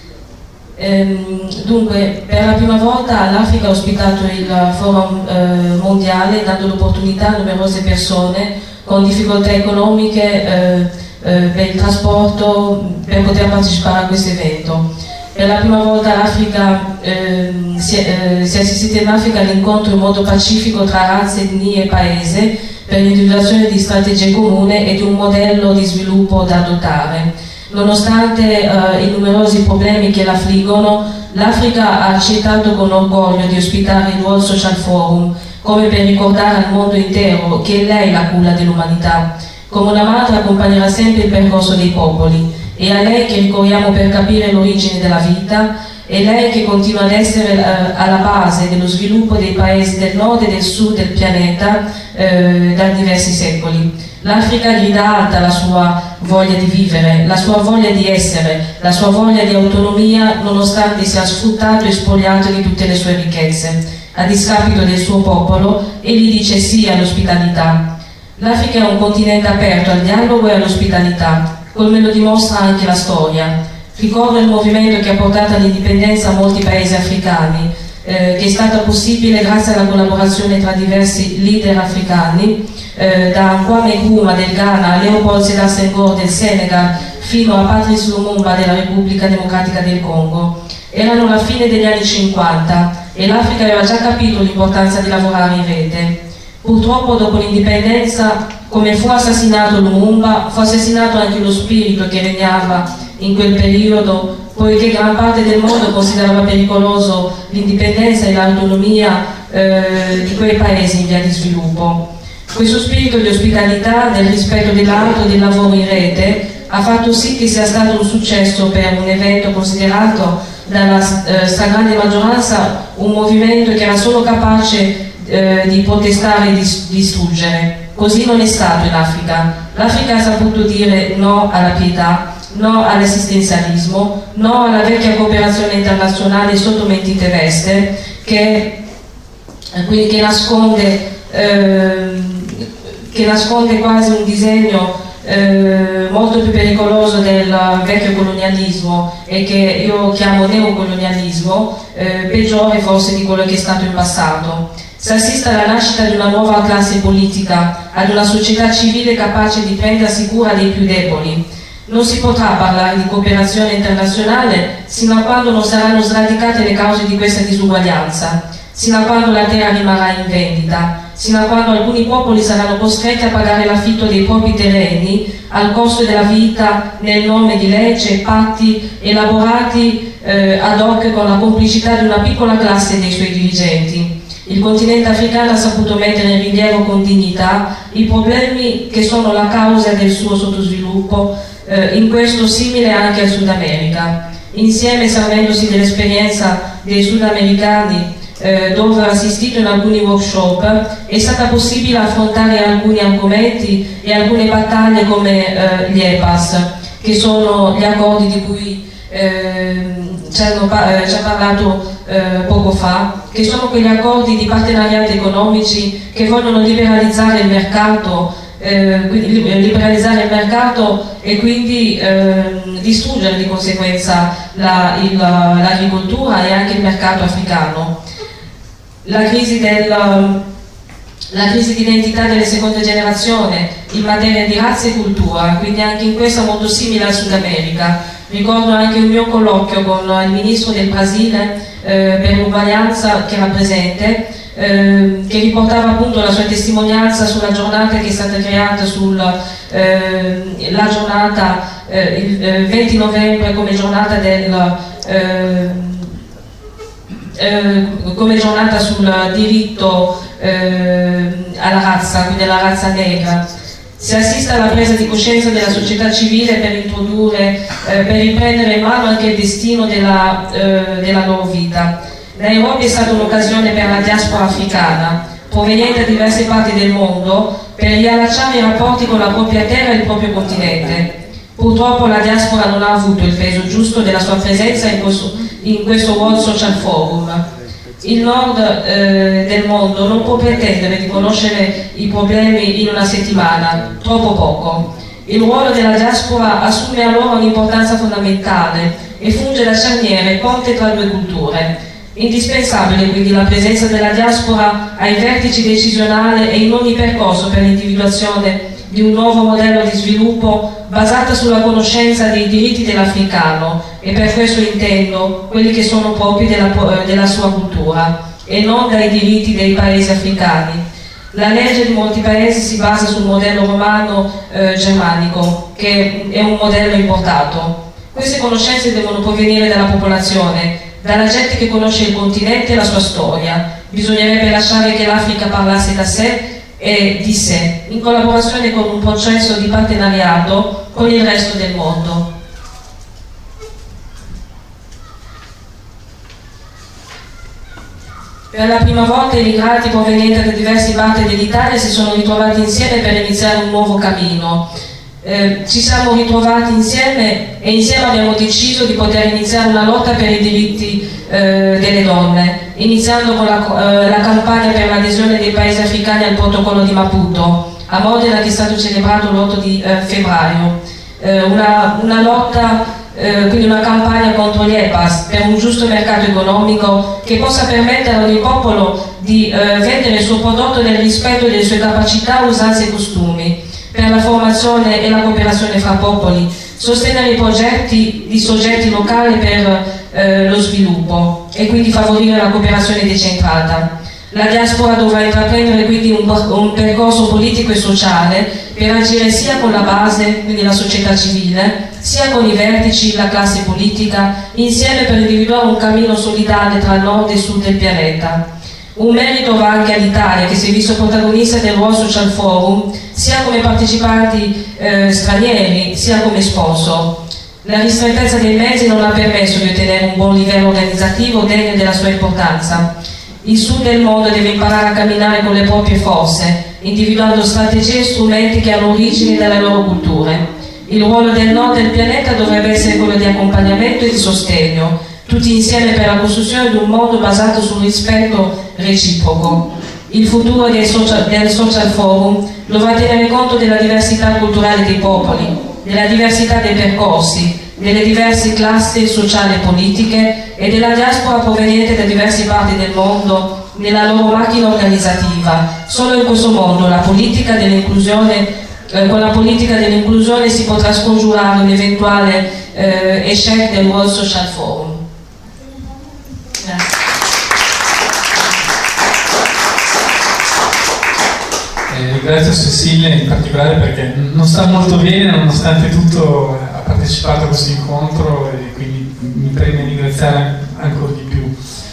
Ehm, dunque, per la prima volta l'Africa ha ospitato il forum eh, mondiale, dando l'opportunità a numerose persone con difficoltà economiche eh, eh, per il trasporto per poter partecipare a questo evento. Per la prima volta l'Africa eh, si, è, eh, si è assistito in Africa all'incontro in modo pacifico tra razze, etnie e paese per l'individuazione di strategie comuni e di un modello di sviluppo da adottare. Nonostante eh, i numerosi problemi che l'affliggono, l'Africa ha accettato con orgoglio di ospitare il World Social Forum, come per ricordare al mondo intero che è lei la culla dell'umanità. Come una madre accompagnerà sempre il percorso dei popoli, è a lei che ricorriamo per capire l'origine della vita, è lei che continua ad essere eh, alla base dello sviluppo dei paesi del nord e del sud del pianeta eh, da diversi secoli. L'Africa grida alta la sua voglia di vivere, la sua voglia di essere, la sua voglia di autonomia, nonostante sia sfruttato e spogliato di tutte le sue ricchezze, a discapito del suo popolo, e gli dice sì all'ospitalità. L'Africa è un continente aperto al dialogo e all'ospitalità, come lo dimostra anche la storia. Ricordo il movimento che ha portato all'indipendenza a molti paesi africani, eh, che è stata possibile grazie alla collaborazione tra diversi leader africani, eh, da Kwame Nkrumah del Ghana a Leopold Sédar Senghor del Senegal fino a Patrice Lumumba della Repubblica Democratica del Congo. Erano la fine degli anni cinquanta e l'Africa aveva già capito l'importanza di lavorare in rete. Purtroppo dopo l'indipendenza, come fu assassinato Lumumba, fu assassinato anche lo spirito che regnava in quel periodo, poiché gran parte del mondo considerava pericoloso l'indipendenza e l'autonomia eh, di quei paesi in via di sviluppo. Questo spirito di ospitalità, del rispetto dell'altro e del lavoro in rete ha fatto sì che sia stato un successo per un evento considerato dalla eh, stragrande maggioranza un movimento che era solo capace eh, di protestare e di distruggere. Così non è stato in Africa. L'Africa ha saputo dire no alla pietà, no all'assistenzialismo, no alla vecchia cooperazione internazionale sotto mentite veste che, quindi che nasconde eh, che nasconde quasi un disegno eh, molto più pericoloso del vecchio colonialismo e che io chiamo neocolonialismo, eh, peggiore forse di quello che è stato in passato. Si assiste alla nascita di una nuova classe politica, ad una società civile capace di prendersi cura dei più deboli. Non si potrà parlare di cooperazione internazionale sino a quando non saranno sradicate le cause di questa disuguaglianza, sino a quando la terra rimarrà in vendita, sino a quando alcuni popoli saranno costretti a pagare l'affitto dei propri terreni al costo della vita nel nome di leggi e patti elaborati eh, ad hoc con la complicità di una piccola classe dei suoi dirigenti. Il continente africano ha saputo mettere in rilievo con dignità i problemi che sono la causa del suo sottosviluppo, eh, in questo simile anche al Sud America. Insieme, servendosi dell'esperienza dei sudamericani, eh, dove ho assistito in alcuni workshop, è stata possibile affrontare alcuni argomenti e alcune battaglie come eh, gli E P A S, che sono gli accordi di cui eh, ci ha eh, parlato eh, poco fa, che sono quegli accordi di partenariato economici che vogliono liberalizzare il mercato, eh, quindi liberalizzare il mercato e quindi eh, distruggere di conseguenza l'agricoltura la, e anche il mercato africano. La crisi del La crisi di identità delle seconde generazioni in materia di razza e cultura, quindi anche in questo molto simile al Sud America. Ricordo anche un mio colloquio con il ministro del Brasile eh, per l'uguaglianza che era presente, eh, che riportava appunto la sua testimonianza sulla giornata che è stata creata sulla eh, la giornata eh, il eh, venti novembre come giornata del eh, eh, come giornata sul diritto eh, alla razza, quindi alla razza negra. Si assiste alla presa di coscienza della società civile per introdurre, eh, per riprendere in mano anche il destino della, eh, della loro vita. Nairobi è stata un'occasione per la diaspora africana, proveniente da diverse parti del mondo, per riallacciare i rapporti con la propria terra e il proprio continente. Purtroppo la diaspora non ha avuto il peso giusto della sua presenza in questo, in questo World Social Forum. Il nord eh, del mondo non può pretendere di conoscere i problemi in una settimana, troppo poco. Il ruolo della diaspora assume allora un'importanza fondamentale e funge da cerniere ponte tra due culture. Indispensabile quindi la presenza della diaspora ai vertici decisionali e in ogni percorso per l'individuazione di un nuovo modello di sviluppo basata sulla conoscenza dei diritti dell'africano, e per questo intendo quelli che sono propri della, della sua cultura e non dai diritti dei paesi africani. La legge di molti paesi si basa sul modello romano eh, germanico, che è un modello importato. Queste conoscenze devono provenire dalla popolazione, dalla gente che conosce il continente e la sua storia. Bisognerebbe lasciare che l'Africa parlasse da sé e di sé, in collaborazione con un processo di partenariato con il resto del mondo. Per la prima volta i migrati provenienti da diverse parti dell'Italia si sono ritrovati insieme per iniziare un nuovo cammino. Eh, ci siamo ritrovati insieme e insieme abbiamo deciso di poter iniziare una lotta per i diritti eh, delle donne, iniziando con la, eh, la campagna per l'adesione dei paesi africani al protocollo di Maputo a Modena, che è stato celebrato l'otto di eh, febbraio. Eh, una, una lotta, eh, quindi una campagna contro gli E P A S per un giusto mercato economico che possa permettere ad ogni popolo di eh, vendere il suo prodotto nel rispetto delle sue capacità, usanze e costumi, per la formazione e la cooperazione fra popoli, sostenere i progetti di soggetti locali per eh, lo sviluppo e quindi favorire la cooperazione decentrata. La diaspora dovrà intraprendere quindi un, un percorso politico e sociale per agire sia con la base, quindi la società civile, sia con i vertici, la classe politica, insieme per individuare un cammino solidale tra nord e sud del pianeta. Un merito va anche all'Italia, che si è visto protagonista del World Social Forum, sia come partecipanti eh, stranieri, sia come sponsor. La ristrettezza dei mezzi non ha permesso di ottenere un buon livello organizzativo degno della sua importanza. Il sud del mondo deve imparare a camminare con le proprie forze, individuando strategie e strumenti che hanno origine dalle loro culture. Il ruolo del nord del pianeta dovrebbe essere quello di accompagnamento e di sostegno, tutti insieme per la costruzione di un mondo basato sul rispetto reciproco. Il futuro del social, del social forum dovrà tenere conto della diversità culturale dei popoli, della diversità dei percorsi, delle diverse classi sociali e politiche e della diaspora proveniente da diverse parti del mondo nella loro macchina organizzativa. Solo in questo modo la politica dell'inclusione, eh, con la politica dell'inclusione si potrà scongiurare un eventuale eh, échec del World Social Forum. Grazie. Eh, ringrazio Cecilia in particolare perché non sta molto bene, nonostante tutto ha partecipato a questo incontro e quindi mi preme ringraziare ancora di più.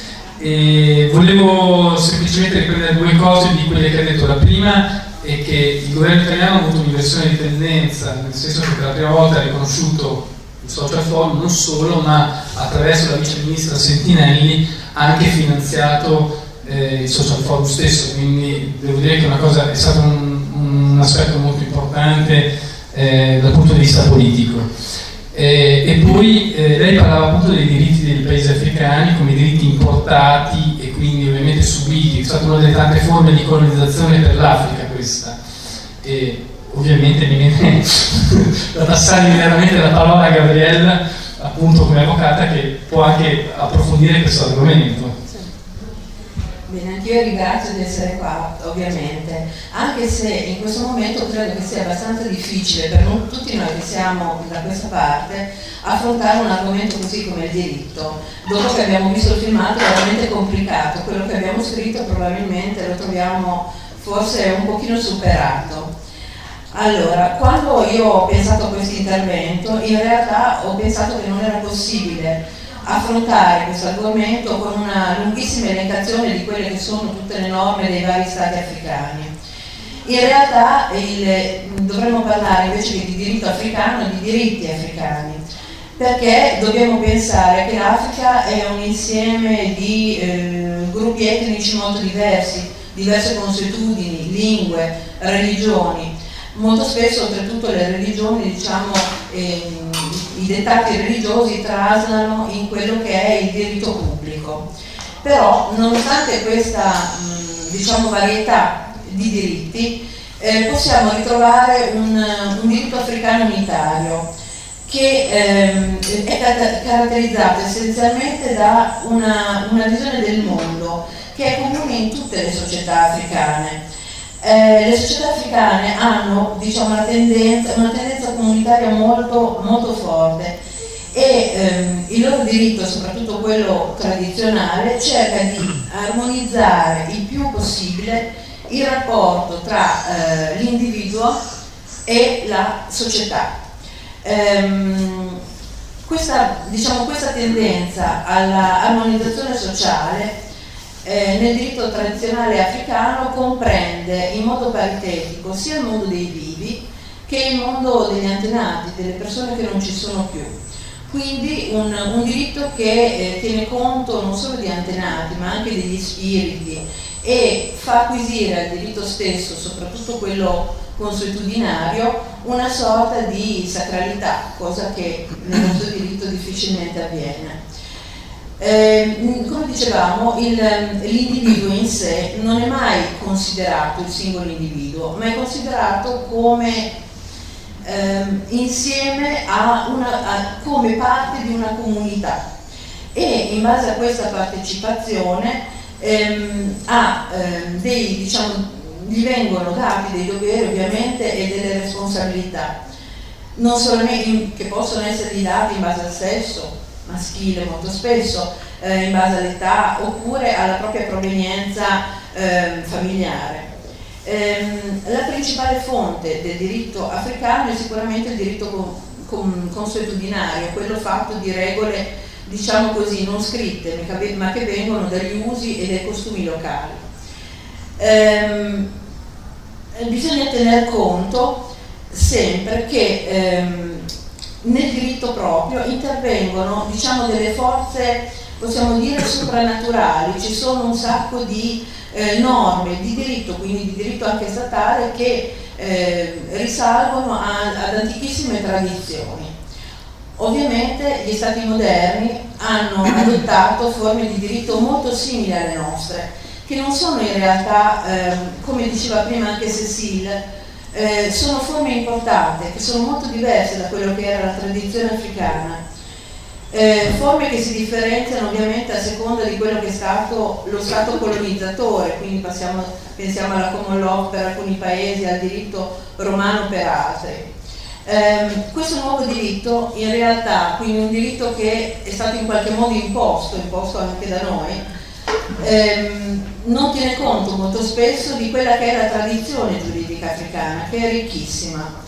E volevo semplicemente riprendere due cose di quelle che ha detto. La prima è che il governo italiano ha avuto un'inversione di tendenza, nel senso che per la prima volta ha riconosciuto il social forum, non solo, ma attraverso la vice ministra Sentinelli ha anche finanziato eh, il social forum stesso, quindi devo dire che è, una cosa, è stato un, un aspetto molto importante eh, dal punto di vista politico. Eh, e poi eh, lei parlava appunto dei diritti dei paesi africani come diritti importati e quindi ovviamente subiti. È stata una delle tante forme di colonizzazione per l'Africa questa. E ovviamente mi viene da passare immediatamente la parola a Gabriella, appunto come avvocata, che può anche approfondire questo argomento. Bene, anch'io ringrazio di essere qua, ovviamente, anche se in questo momento credo che sia abbastanza difficile per non, tutti noi che siamo da questa parte affrontare un argomento così come il diritto. Dopo che abbiamo visto il filmato è veramente complicato, quello che abbiamo scritto probabilmente lo troviamo forse un pochino superato. Allora, quando io ho pensato a questo intervento, in realtà ho pensato che non era possibile affrontare questo argomento con una lunghissima elencazione di quelle che sono tutte le norme dei vari stati africani. In realtà il, dovremmo parlare invece che di diritto africano di diritti africani, perché dobbiamo pensare che l'Africa è un insieme di eh, gruppi etnici molto diversi, diverse consuetudini, lingue, religioni. Molto spesso oltretutto le religioni, diciamo, eh, i dettati religiosi traslano in quello che è il diritto pubblico. Però nonostante questa mh, diciamo, varietà di diritti eh, possiamo ritrovare un, un diritto africano unitario che ehm, è caratterizzato essenzialmente da una, una visione del mondo che è comune in tutte le società africane. Eh, le società africane hanno, diciamo, una tendenza, una tendenza comunitaria molto, molto forte e ehm, il loro diritto, soprattutto quello tradizionale, cerca di armonizzare il più possibile il rapporto tra eh, l'individuo e la società. Ehm, questa, diciamo, questa tendenza all'armonizzazione sociale Eh, nel diritto tradizionale africano comprende in modo paritetico sia il mondo dei vivi che il mondo degli antenati, delle persone che non ci sono più. Quindi un, un diritto che eh, tiene conto non solo di antenati ma anche degli spiriti e fa acquisire al diritto stesso, soprattutto quello consuetudinario, una sorta di sacralità, cosa che nel nostro diritto difficilmente avviene. Eh, come dicevamo, il, l'individuo in sé non è mai considerato il singolo individuo, ma è considerato come eh, insieme a una, a, come parte di una comunità e in base a questa partecipazione ehm, ha, ehm, dei, diciamo, gli vengono dati dei doveri ovviamente e delle responsabilità, non solamente che possono essere dati in base al sesso maschile molto spesso, eh, in base all'età oppure alla propria provenienza eh, familiare. Ehm, la principale fonte del diritto africano è sicuramente il diritto con, con, consuetudinario, quello fatto di regole, diciamo così, non scritte, ma che vengono dagli usi e dai costumi locali. Ehm, bisogna tener conto sempre che ehm, nel diritto proprio intervengono, diciamo, delle forze, possiamo dire, soprannaturali. Ci sono un sacco di eh, norme di diritto, quindi di diritto anche statale, che eh, risalgono a, ad antichissime tradizioni. Ovviamente gli stati moderni hanno adottato forme di diritto molto simili alle nostre, che non sono in realtà, eh, come diceva prima anche Cécile, eh, sono forme importate, che sono molto diverse da quello che era la tradizione africana. Eh, forme che si differenziano ovviamente a seconda di quello che è stato lo stato colonizzatore, quindi passiamo, pensiamo alla common law per alcuni paesi, al diritto romano per altri. Eh, questo nuovo diritto in realtà, quindi un diritto che è stato in qualche modo imposto, imposto anche da noi, ehm, non tiene conto molto spesso di quella che è la tradizione giuridica africana, che è ricchissima.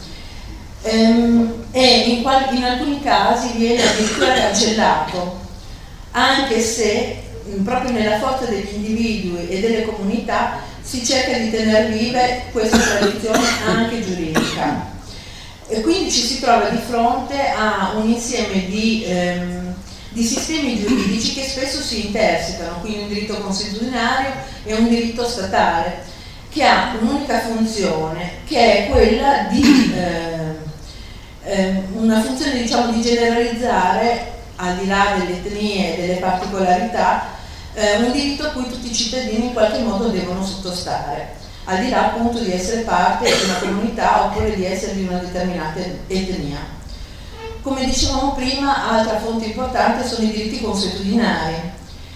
Ehm, e in, qual- in alcuni casi viene addirittura cancellato, anche se mh, proprio nella forza degli individui e delle comunità si cerca di tenere vive questa tradizione anche giuridica. E quindi ci si trova di fronte a un insieme di, ehm, di sistemi giuridici che spesso si intersecano, quindi un diritto consuetudinario e un diritto statale, che ha un'unica funzione, che è quella di eh, eh, una funzione, diciamo, di generalizzare, al di là delle etnie e delle particolarità, eh, un diritto a cui tutti i cittadini in qualche modo devono sottostare, al di là appunto di essere parte di una comunità oppure di essere di una determinata etnia. Come dicevamo prima, altra fonte importante sono i diritti consuetudinari.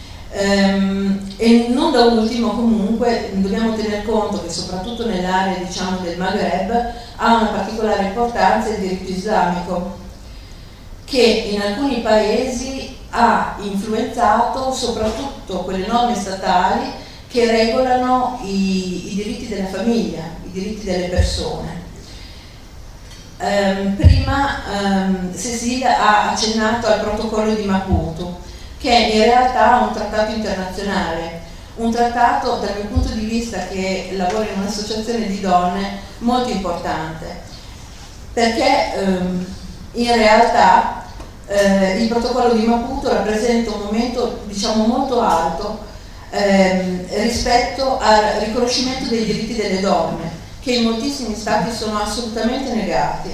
Ehm, e non da ultimo, comunque, dobbiamo tener conto che soprattutto nell'area, diciamo, del Maghreb ha una particolare importanza il diritto islamico, che in alcuni paesi ha influenzato soprattutto quelle norme statali che regolano i, i diritti della famiglia, i diritti delle persone. Um, prima um, Cécile ha accennato al protocollo di Maputo, che è in realtà un trattato internazionale, un trattato dal mio punto di vista, che lavora in un'associazione di donne, molto importante, perché um, in realtà uh, il protocollo di Maputo rappresenta un momento, diciamo, molto alto ehm, rispetto al riconoscimento dei diritti delle donne, che in moltissimi stati sono assolutamente negati.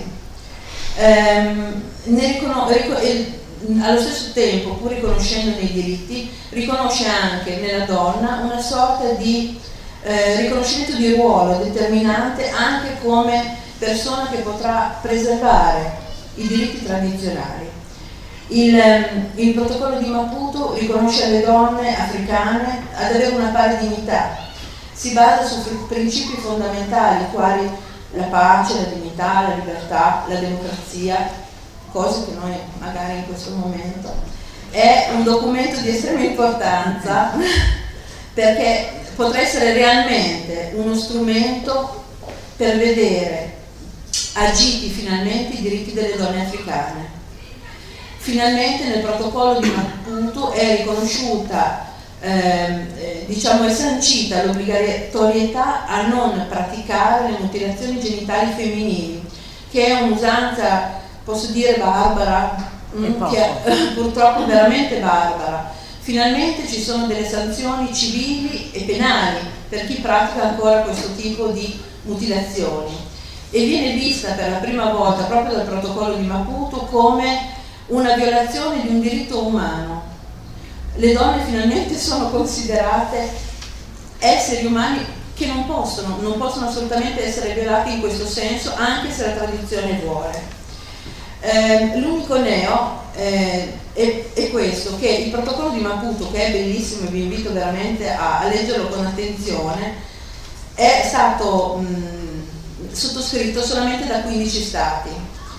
Ehm, ne riconos- ric- e, allo stesso tempo, pur riconoscendone i diritti, riconosce anche nella donna una sorta di eh, riconoscimento di ruolo determinante anche come persona che potrà preservare i diritti tradizionali. Il, il protocollo di Maputo riconosce alle donne africane ad avere una pari dignità, si basa su principi fondamentali quali la pace, la dignità, la libertà, la democrazia, cose che noi magari in questo momento. È un documento di estrema importanza perché potrà essere realmente uno strumento per vedere agiti finalmente i diritti delle donne africane. Finalmente nel protocollo di Maputo è riconosciuta, eh, diciamo è sancita l'obbligatorietà a non praticare le mutilazioni genitali femminili, che è un'usanza, posso dire, barbara, mh, che è, purtroppo veramente barbara. Finalmente ci sono delle sanzioni civili e penali per chi pratica ancora questo tipo di mutilazioni, e viene vista per la prima volta proprio dal protocollo di Maputo come una violazione di un diritto umano. Le donne finalmente sono considerate esseri umani che non possono, non possono assolutamente essere violati in questo senso, anche se la tradizione vuole. Eh, l'unico neo eh, è, è questo, che il protocollo di Maputo, che è bellissimo e vi invito veramente a, a leggerlo con attenzione, è stato mh, sottoscritto solamente da quindici stati.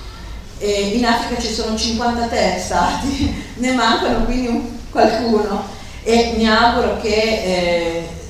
E in Africa ci sono cinquantatré stati, ne mancano quindi un, qualcuno, e mi auguro che eh,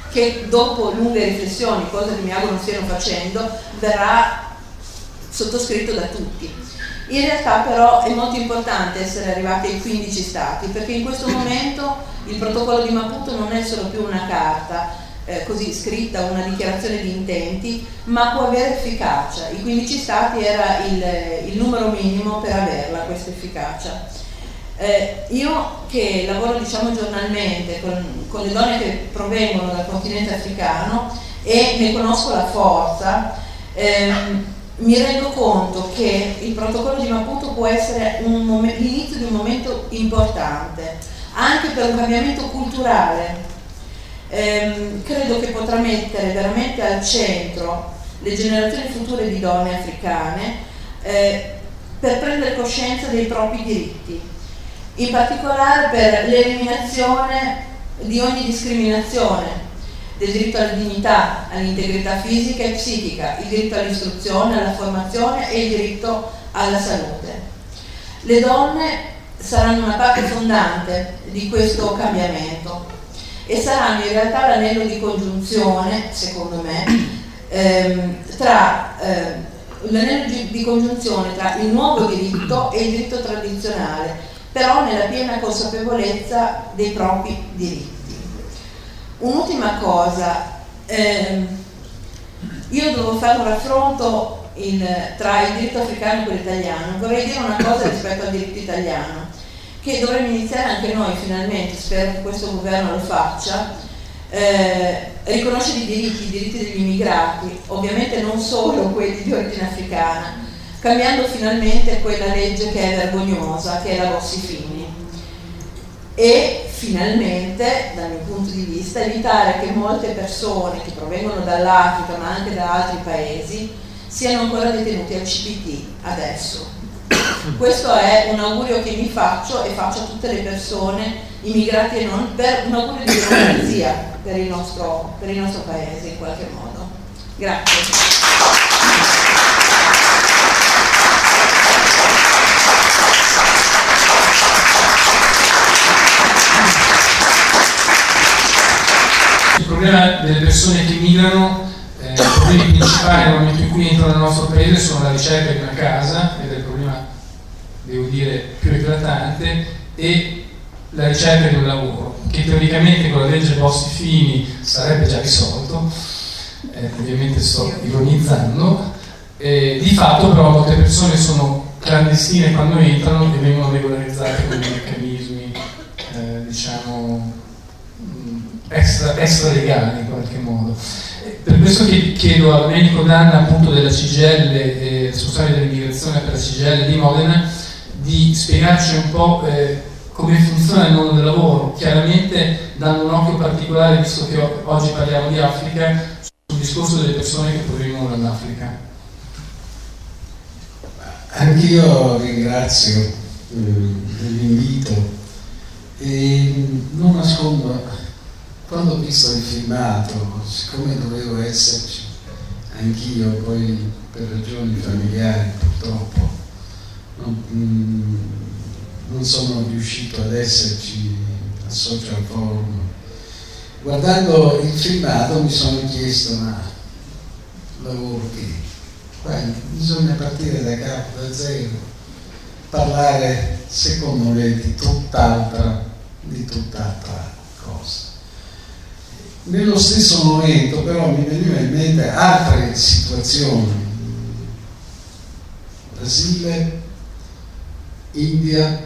che dopo lunghe riflessioni, cosa che mi auguro non stiano facendo, verrà sottoscritto da tutti. In realtà però è molto importante essere arrivati ai quindici stati, perché in questo momento il protocollo di Maputo non è solo più una carta eh, così scritta, una dichiarazione di intenti, ma può avere efficacia. I quindici stati era il, il numero minimo per averla questa efficacia. Eh, io che lavoro diciamo giornalmente con, con le donne che provengono dal continente africano e ne conosco la forza, ehm, mi rendo conto che il protocollo di Maputo può essere un mom- l'inizio di un momento importante, anche per un cambiamento culturale. Ehm, credo che potrà mettere veramente al centro le generazioni future di donne africane eh, per prendere coscienza dei propri diritti, in particolare per l'eliminazione di ogni discriminazione, del diritto alla dignità, all'integrità fisica e psichica, il diritto all'istruzione, alla formazione e il diritto alla salute. Le donne saranno una parte fondante di questo cambiamento e saranno in realtà l'anello di congiunzione, secondo me, ehm, tra eh, l'anello di, di congiunzione tra il nuovo diritto e il diritto tradizionale, però nella piena consapevolezza dei propri diritti. Un'ultima cosa, ehm, io devo fare un raffronto in, tra il diritto africano e quello italiano. Vorrei dire una cosa rispetto al diritto italiano, che dovremmo iniziare anche noi finalmente, spero che questo governo lo faccia, eh, riconoscere i diritti, i diritti degli immigrati, ovviamente non solo quelli di origine africana, cambiando finalmente quella legge che è vergognosa, che è la Bossi-Fini. E finalmente, dal mio punto di vista, evitare che molte persone che provengono dall'Africa ma anche da altri paesi siano ancora detenuti al C P T adesso. Questo è un augurio che mi faccio e faccio a tutte le persone, immigrati e non, per un augurio di democrazia per il nostro, per il nostro paese in qualche modo. Grazie. Il problema delle persone che migrano, eh, i problemi principali nel momento in cui entrano nel nostro paese sono la ricerca di una casa, ed è il problema, devo dire, più eclatante, e la ricerca di un lavoro, che teoricamente con la legge Bossi-Fini sarebbe già risolto, eh, ovviamente sto ironizzando, eh, di fatto però molte persone sono clandestine quando entrano e vengono regolarizzate con dei meccanismi, eh, diciamo, Extra, extra legali in qualche modo. Per questo che chiedo a Domenico Danna, appunto della C G L, eh, responsabile dell'immigrazione per la C G L di Modena, di spiegarci un po' eh, come funziona il mondo del lavoro, chiaramente dando un occhio particolare, visto che oggi parliamo di Africa, sul discorso delle persone che provengono dall'Africa. Anch'io ringrazio eh, dell'invito e non nascondo. Quando ho visto il filmato, siccome dovevo esserci anch'io, poi per ragioni familiari purtroppo non, non sono riuscito ad esserci al Social Forum, guardando il filmato mi sono chiesto: ma lavoro che? Qua bisogna partire da capo, da zero, parlare secondo me di tutt'altra, di tutt'altra cosa. Nello stesso momento però mi veniva in mente altre situazioni: Brasile, India,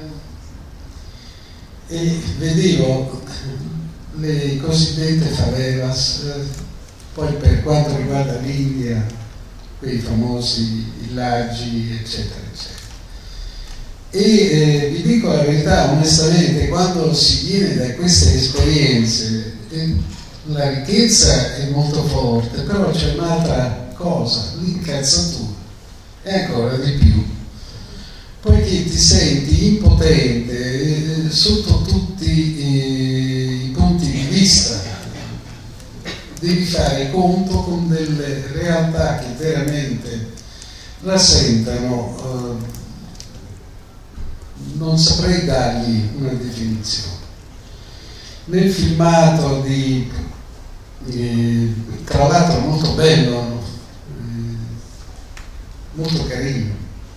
e vedevo le cosiddette favelas. Poi per quanto riguarda l'India, quei famosi villaggi eccetera eccetera. E eh, vi dico la verità, onestamente, quando si viene da queste esperienze eh, la ricchezza è molto forte, però c'è un'altra cosa, l'incazzatura è ancora di più, poiché ti senti impotente eh, sotto tutti eh, i punti di vista. Devi fare conto con delle realtà che veramente rasentano, eh, non saprei dargli una definizione. Nel filmato di eh, tra l'altro molto bello, eh, molto carino.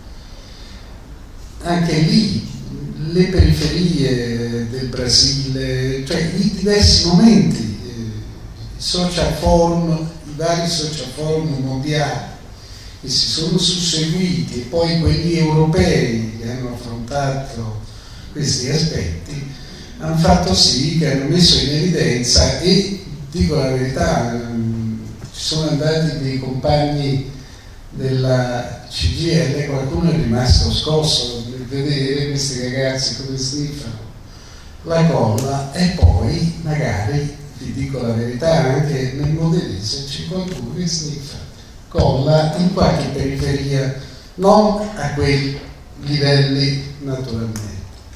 Anche lì le periferie del Brasile, cioè i diversi momenti, eh, i social forum, i vari social forum mondiali che si sono susseguiti, e poi quelli europei che hanno affrontato questi aspetti, hanno fatto sì che hanno messo in evidenza, e dico la verità, ci sono andati dei compagni della C G I L, qualcuno è rimasto scosso nel vedere questi ragazzi come sniffano la colla, e poi magari, vi dico la verità, anche nel modenese c'è qualcuno che sniffa colla in qualche periferia, non a quei livelli naturalmente.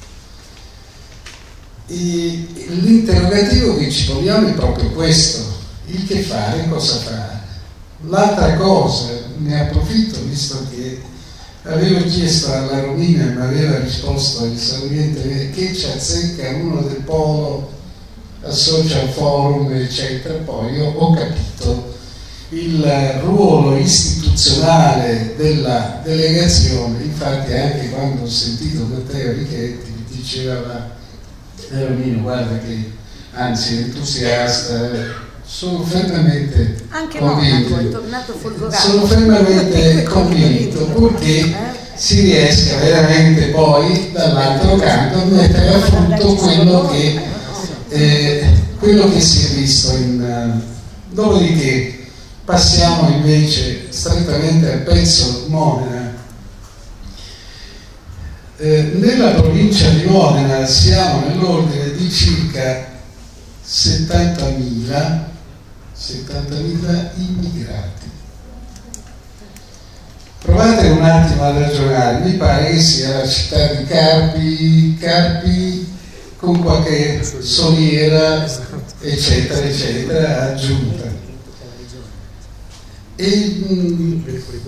E l'interrogativo che ci poniamo è proprio questo: il che fare, cosa fare. L'altra cosa, ne approfitto visto che avevo chiesto alla Romina e mi aveva risposto esauriente che ci azzecca uno del polo a social forum eccetera, poi io ho capito il ruolo istituzionale della delegazione. Infatti anche quando ho sentito Matteo Richetti mi diceva la Romina, guarda che anzi entusiasta, sono fermamente anche convinto, Monaco è tornato folgorato. Sono fermamente convinto purché si riesca veramente poi dall'altro canto a mettere a frutto quello che, eh, quello che si è visto in, uh, dopodiché passiamo invece strettamente al pezzo Modena. Eh, nella provincia di Modena siamo nell'ordine di circa settantamila immigrati. Provate un attimo a ragionare, mi pare che sia la città di Carpi, Carpi con qualche soliera eccetera eccetera aggiunta. E mh,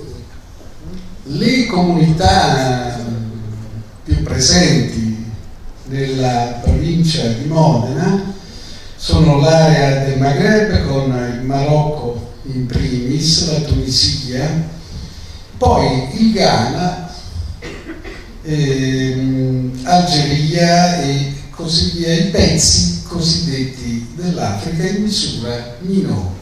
le comunità più presenti nella provincia di Modena sono l'area del Maghreb, con il Marocco in primis, la Tunisia, poi il Ghana, ehm, Algeria e così via, i pezzi cosiddetti dell'Africa in misura minore.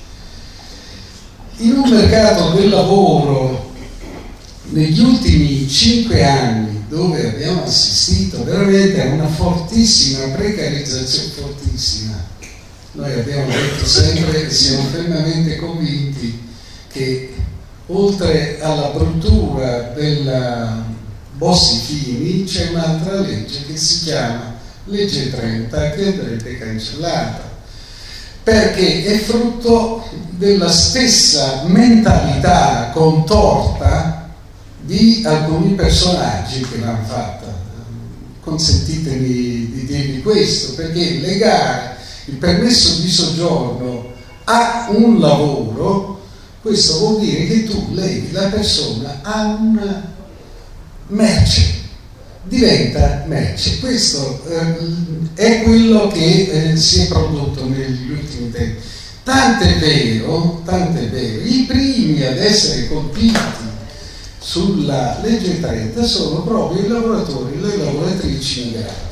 In un mercato del lavoro negli ultimi cinque anni, dove abbiamo assistito veramente a una fortissima precarizzazione, fortissima, noi abbiamo detto sempre e siamo fermamente convinti che oltre alla bruttura della Bossi-Fini c'è un'altra legge che si chiama legge trenta, che andrebbe cancellata, perché è frutto della stessa mentalità contorta di alcuni personaggi che l'hanno fatta. Consentitemi di dirvi questo, perché legare il permesso di soggiorno a un lavoro, questo vuol dire che tu leghi la persona a una merce, diventa merce. Questo eh, è quello che eh, si è prodotto negli ultimi tempi. Tant'è vero, tant'è vero, i primi ad essere colpiti sulla legge trenta sono proprio i lavoratori e le lavoratrici immigrati.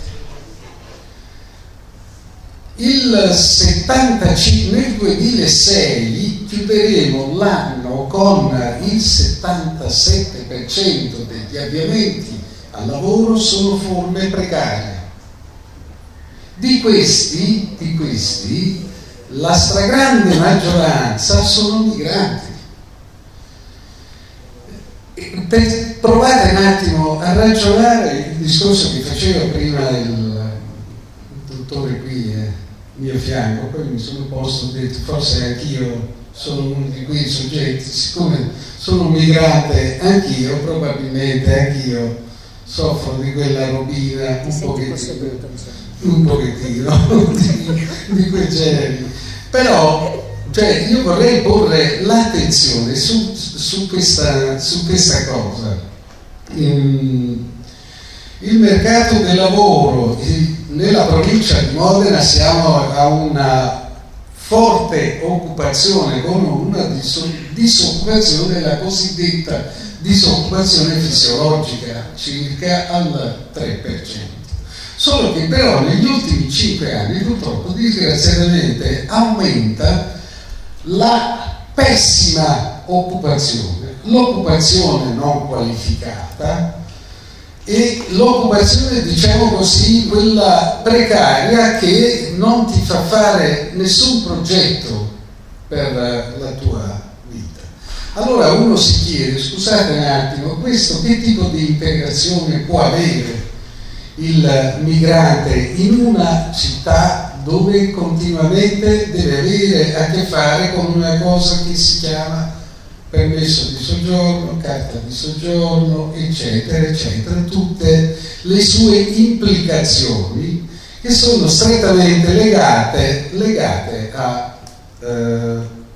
Il settantacinque, nel duemilasei chiuderemo l'anno con il settantasette per cento degli avviamenti al lavoro sono forme precarie. Di questi, di questi la stragrande maggioranza sono migranti. Per provare un attimo a ragionare il discorso che faceva prima il dottore qui al mio fianco, poi mi sono posto e ho detto forse anch'io sono uno di quei soggetti, siccome sono un migrante anch'io, probabilmente anch'io soffro di quella robina un pochettino, un pochettino di, di quel genere. Però cioè, io vorrei porre l'attenzione su, su, questa, su questa cosa. Il, il mercato del lavoro, il, nella provincia di Modena siamo a una forte occupazione, con una disoccupazione, la cosiddetta disoccupazione fisiologica, circa al tre per cento. Solo che però negli ultimi cinque anni purtroppo disgraziatamente aumenta la pessima occupazione, l'occupazione non qualificata e l'occupazione, diciamo così, quella precaria che non ti fa fare nessun progetto per la tua vita. Allora uno si chiede, scusate un attimo, questo che tipo di integrazione può avere il migrante in una città dove continuamente deve avere a che fare con una cosa che si chiama permesso di soggiorno, carta di soggiorno, eccetera, eccetera, tutte le sue implicazioni che sono strettamente legate, legate a, eh,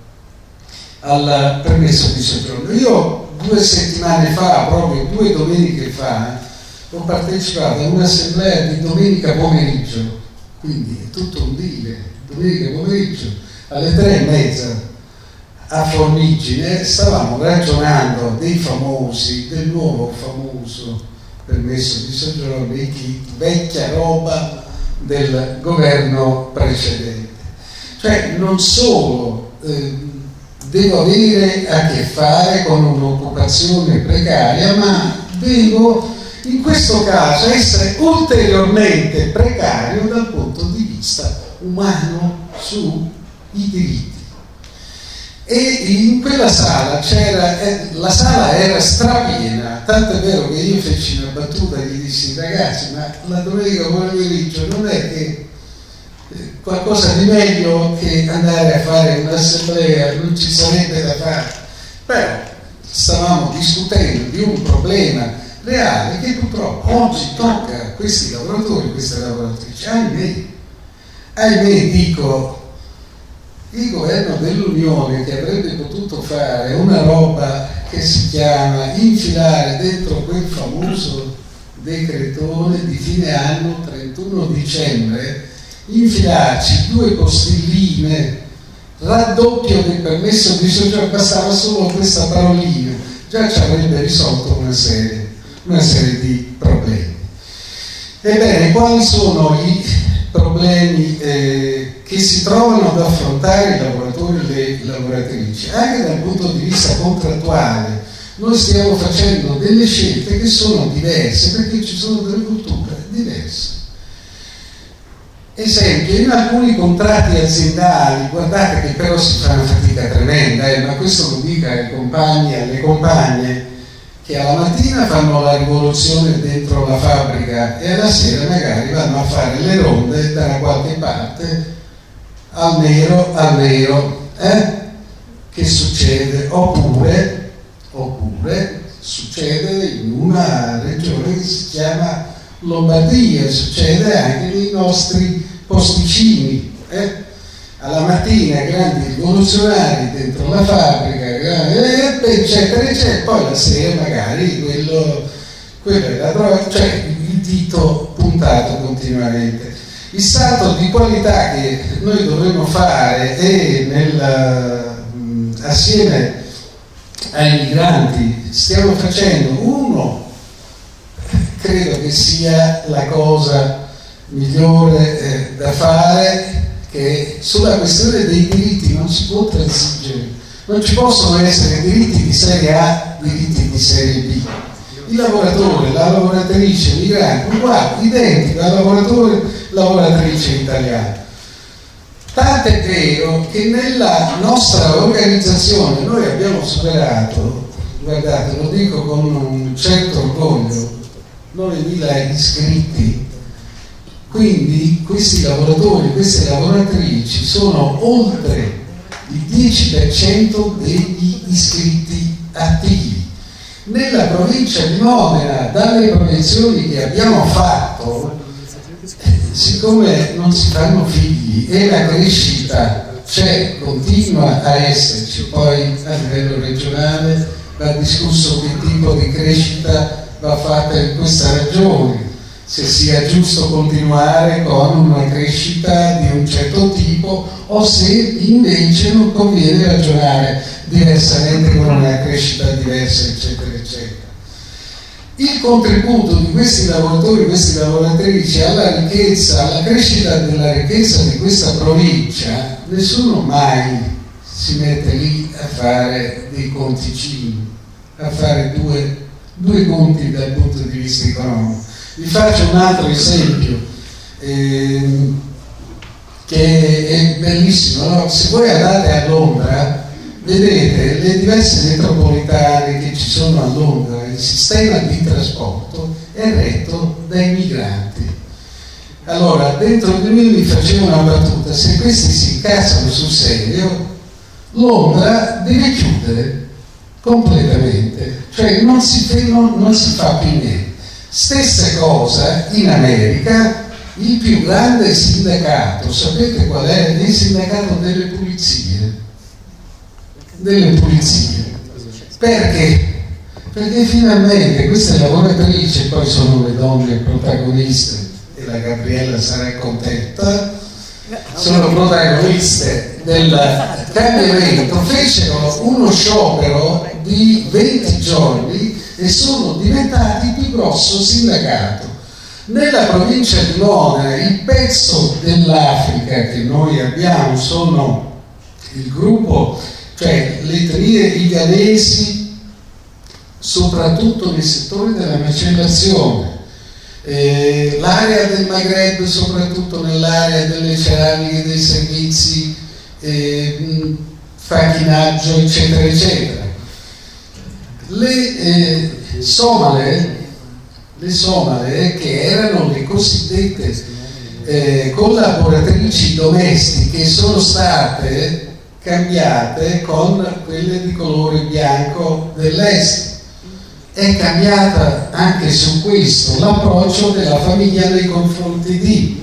al permesso di soggiorno. Io due settimane fa, proprio due domeniche fa, ho partecipato a un'assemblea di domenica pomeriggio, quindi è tutto un dire, domenica pomeriggio alle tre e mezza a Formigine stavamo ragionando dei famosi, del nuovo famoso permesso di soggiorno, di vecchia roba del governo precedente. Cioè non solo eh, devo avere a che fare con un'occupazione precaria, ma devo in questo caso essere ulteriormente precario dal punto di vista umano sui diritti. E in quella sala c'era, eh, la sala era strapiena, tanto è vero che io feci una battuta e gli dissi: ragazzi, ma la domenica pomeriggio non è che eh, qualcosa di meglio che andare a fare un'assemblea non ci sarebbe da fare? Però stavamo discutendo di un problema reale che purtroppo oggi tocca a questi lavoratori, queste lavoratrici. Ahimè, ahimè dico, il governo dell'Unione, che avrebbe potuto fare una roba che si chiama infilare dentro quel famoso decretone di fine anno, trentuno dicembre, infilarci due postilline, raddoppio del permesso di soggiorno, bastava solo questa parolina, già ci avrebbe risolto una serie, una serie di problemi. Ebbene, quali sono i problemi eh, che si trovano ad affrontare i lavoratori e le lavoratrici? Anche dal punto di vista contrattuale noi stiamo facendo delle scelte che sono diverse, perché ci sono delle culture diverse. Esempio, in alcuni contratti aziendali, guardate che però si fa una fatica tremenda, eh, ma questo lo dica ai compagni e alle compagne, che alla mattina fanno la rivoluzione dentro la fabbrica e alla sera magari vanno a fare le ronde da qualche parte al nero, al nero, eh? Che succede? Oppure, oppure succede in una regione che si chiama Lombardia, succede anche nei nostri posticini, eh? Alla mattina grandi rivoluzionari dentro la fabbrica, eccetera, eccetera, poi la sera magari quello, quello è la droga, cioè il dito puntato continuamente. Il salto di qualità che noi dovremmo fare è nel, assieme ai migranti stiamo facendo uno, credo che sia la cosa migliore eh, da fare, che sulla questione dei diritti non si può transigere, non ci possono essere diritti di serie A, diritti di serie B. Il lavoratore, la lavoratrice, migrante, uguale, identico al lavoratore, lavoratrice italiana. Tanto è vero che nella nostra organizzazione noi abbiamo superato, guardate, lo dico con un certo orgoglio, novemila iscritti. Quindi questi lavoratori, queste lavoratrici sono oltre il dieci per cento degli iscritti attivi. Nella provincia di Modena, dalle proiezioni che abbiamo fatto, siccome non si fanno figli e la crescita c'è, continua a esserci, poi a livello regionale va discusso che tipo di crescita va fatta in questa regione, se sia giusto continuare con una crescita di un certo tipo o se invece non conviene ragionare diversamente con una crescita diversa, eccetera, eccetera. Il contributo di questi lavoratori, queste lavoratrici alla ricchezza, alla crescita della ricchezza di questa provincia, nessuno mai si mette lì a fare dei conticini, a fare due, due conti dal punto di vista economico. Vi faccio un altro esempio ehm, che è bellissimo, no? Se voi andate a Londra, vedete le diverse metropolitane che ci sono a Londra, il sistema di trasporto è retto dai migranti. Allora, dentro di me mi facevo una battuta: se questi si incazzano sul serio, Londra deve chiudere completamente, cioè non si, non, non si fa più niente. Stessa cosa in America, il più grande sindacato, sapete qual è? Il sindacato delle pulizie. Delle pulizie. Perché? Perché finalmente queste lavoratrici, poi sono le donne protagoniste, e la Gabriella sarà contenta, sono protagoniste del cambiamento, fecero uno sciopero di venti giorni e sono diventati il più grosso sindacato. Nella provincia di Modena, il pezzo dell'Africa che noi abbiamo sono il gruppo, cioè le etnie, i ghanesi, soprattutto nel settore della macellazione, eh, l'area del Maghreb, soprattutto nell'area delle ceramiche, dei servizi, eh, facchinaggio, eccetera, eccetera. Le eh, somale, le somale che erano le cosiddette eh, collaboratrici domestiche sono state cambiate con quelle di colore bianco dell'est. È cambiata anche su questo l'approccio della famiglia nei confronti di.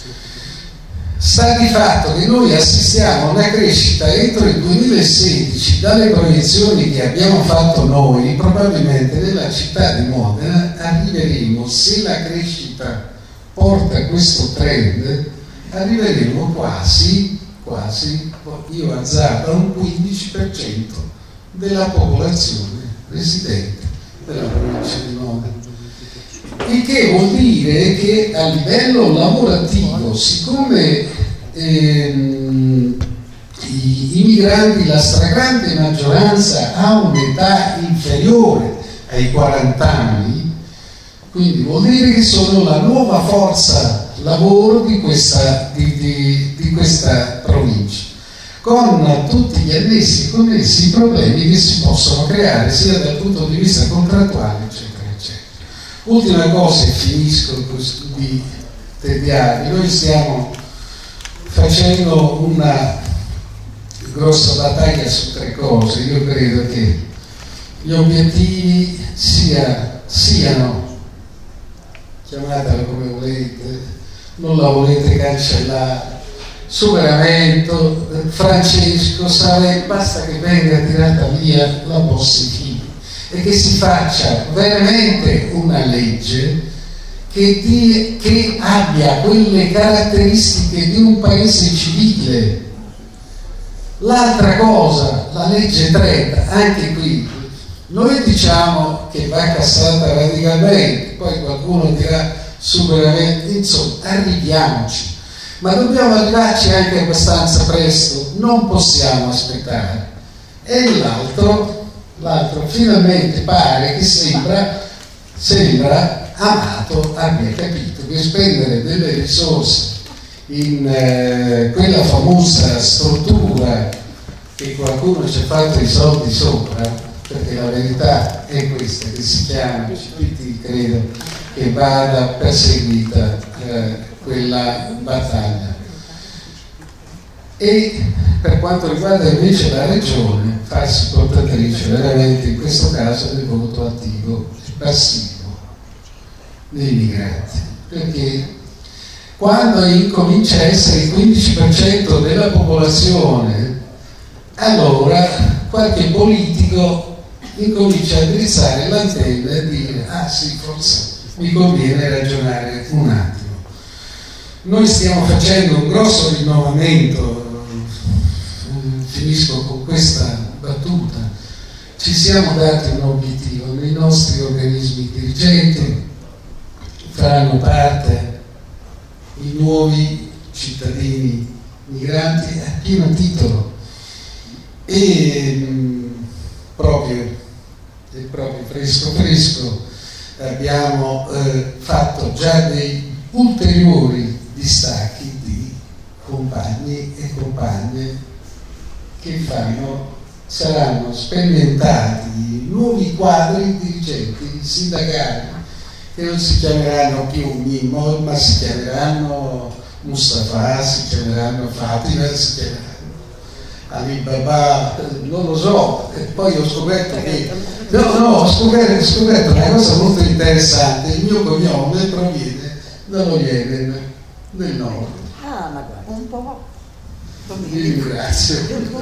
Sta di fatto che noi assistiamo a una crescita entro il duemilasedici, dalle proiezioni che abbiamo fatto noi, probabilmente nella città di Modena arriveremo, se la crescita porta questo trend, arriveremo quasi, quasi, io azzardo, a un quindici per cento della popolazione residente della provincia di Modena. Il che vuol dire che a livello lavorativo, siccome ehm, i, i migranti, la stragrande maggioranza ha un'età inferiore ai quaranta anni, quindi vuol dire che sono la nuova forza lavoro di questa, di, di, di questa provincia, con tutti gli annessi e connessi problemi che si possono creare sia dal punto di vista contrattuale, eccetera. Ultima cosa e finisco di tediarvi. Noi stiamo facendo una grossa battaglia su tre cose. Io credo che gli obiettivi sia, siano, chiamatela come volete, non la volete cancellare, superamento, Francesco, Sale, basta che venga tirata via la Bossi-Fini e che si faccia veramente una legge che, di, che abbia quelle caratteristiche di un paese civile. L'altra cosa, la legge trenta, anche qui noi diciamo che va cassata radicalmente, poi qualcuno dirà superamento, insomma arriviamoci, ma dobbiamo arrivarci anche abbastanza presto, non possiamo aspettare. E l'altro L'altro finalmente pare che sembra, sembra Amato abbia capito che spendere delle risorse in eh, quella famosa struttura che qualcuno ci ha fatto i soldi sopra, perché la verità è questa, che si chiama C P T, credo, che vada perseguita eh, quella battaglia. E per quanto riguarda invece la regione, farsi portatrice veramente in questo caso del voto attivo e passivo dei migranti, perché quando incomincia a essere il quindici per cento della popolazione, allora qualche politico incomincia a drizzare l'antenna e dire: ah sì, forse mi conviene ragionare un attimo. Noi stiamo facendo un grosso rinnovamento questa battuta. Ci siamo dati un obiettivo: nei nostri organismi dirigenti faranno parte i nuovi cittadini migranti a pieno titolo, e mh, proprio, è proprio fresco fresco abbiamo eh, fatto già dei ulteriori distacchi di compagni e compagne che fanno, saranno sperimentati nuovi quadri dirigenti sindacali che non si chiameranno più Mimmo, ma si chiameranno Mustafa, si chiameranno Fatima, si chiameranno Alibaba, non lo so. E poi ho scoperto che no, no, ho scoperto, ho scoperto una cosa molto interessante: il mio cognome proviene dallo Yemen, del nord. Ah, ma guarda, un po'. Vi ringrazio.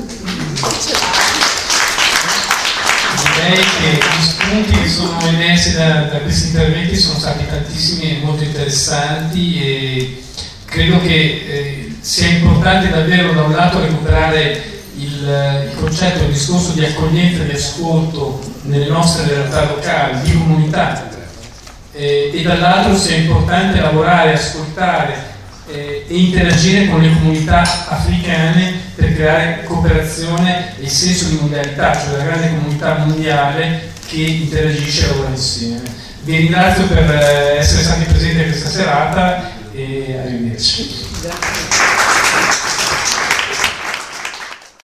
Direi che gli spunti che sono emersi da, da questi interventi sono stati tantissimi e molto interessanti, e credo che eh, sia importante davvero da un lato recuperare il, il concetto, il discorso di accoglienza e di ascolto nelle nostre realtà locali, di comunità, eh, e dall'altro sia importante lavorare, ascoltare eh, e interagire con le comunità africane per creare cooperazione e il senso di mondialità, cioè la grande comunità mondiale che interagisce e lavora insieme. Vi ringrazio per essere stati presenti a questa serata e arrivederci. Grazie.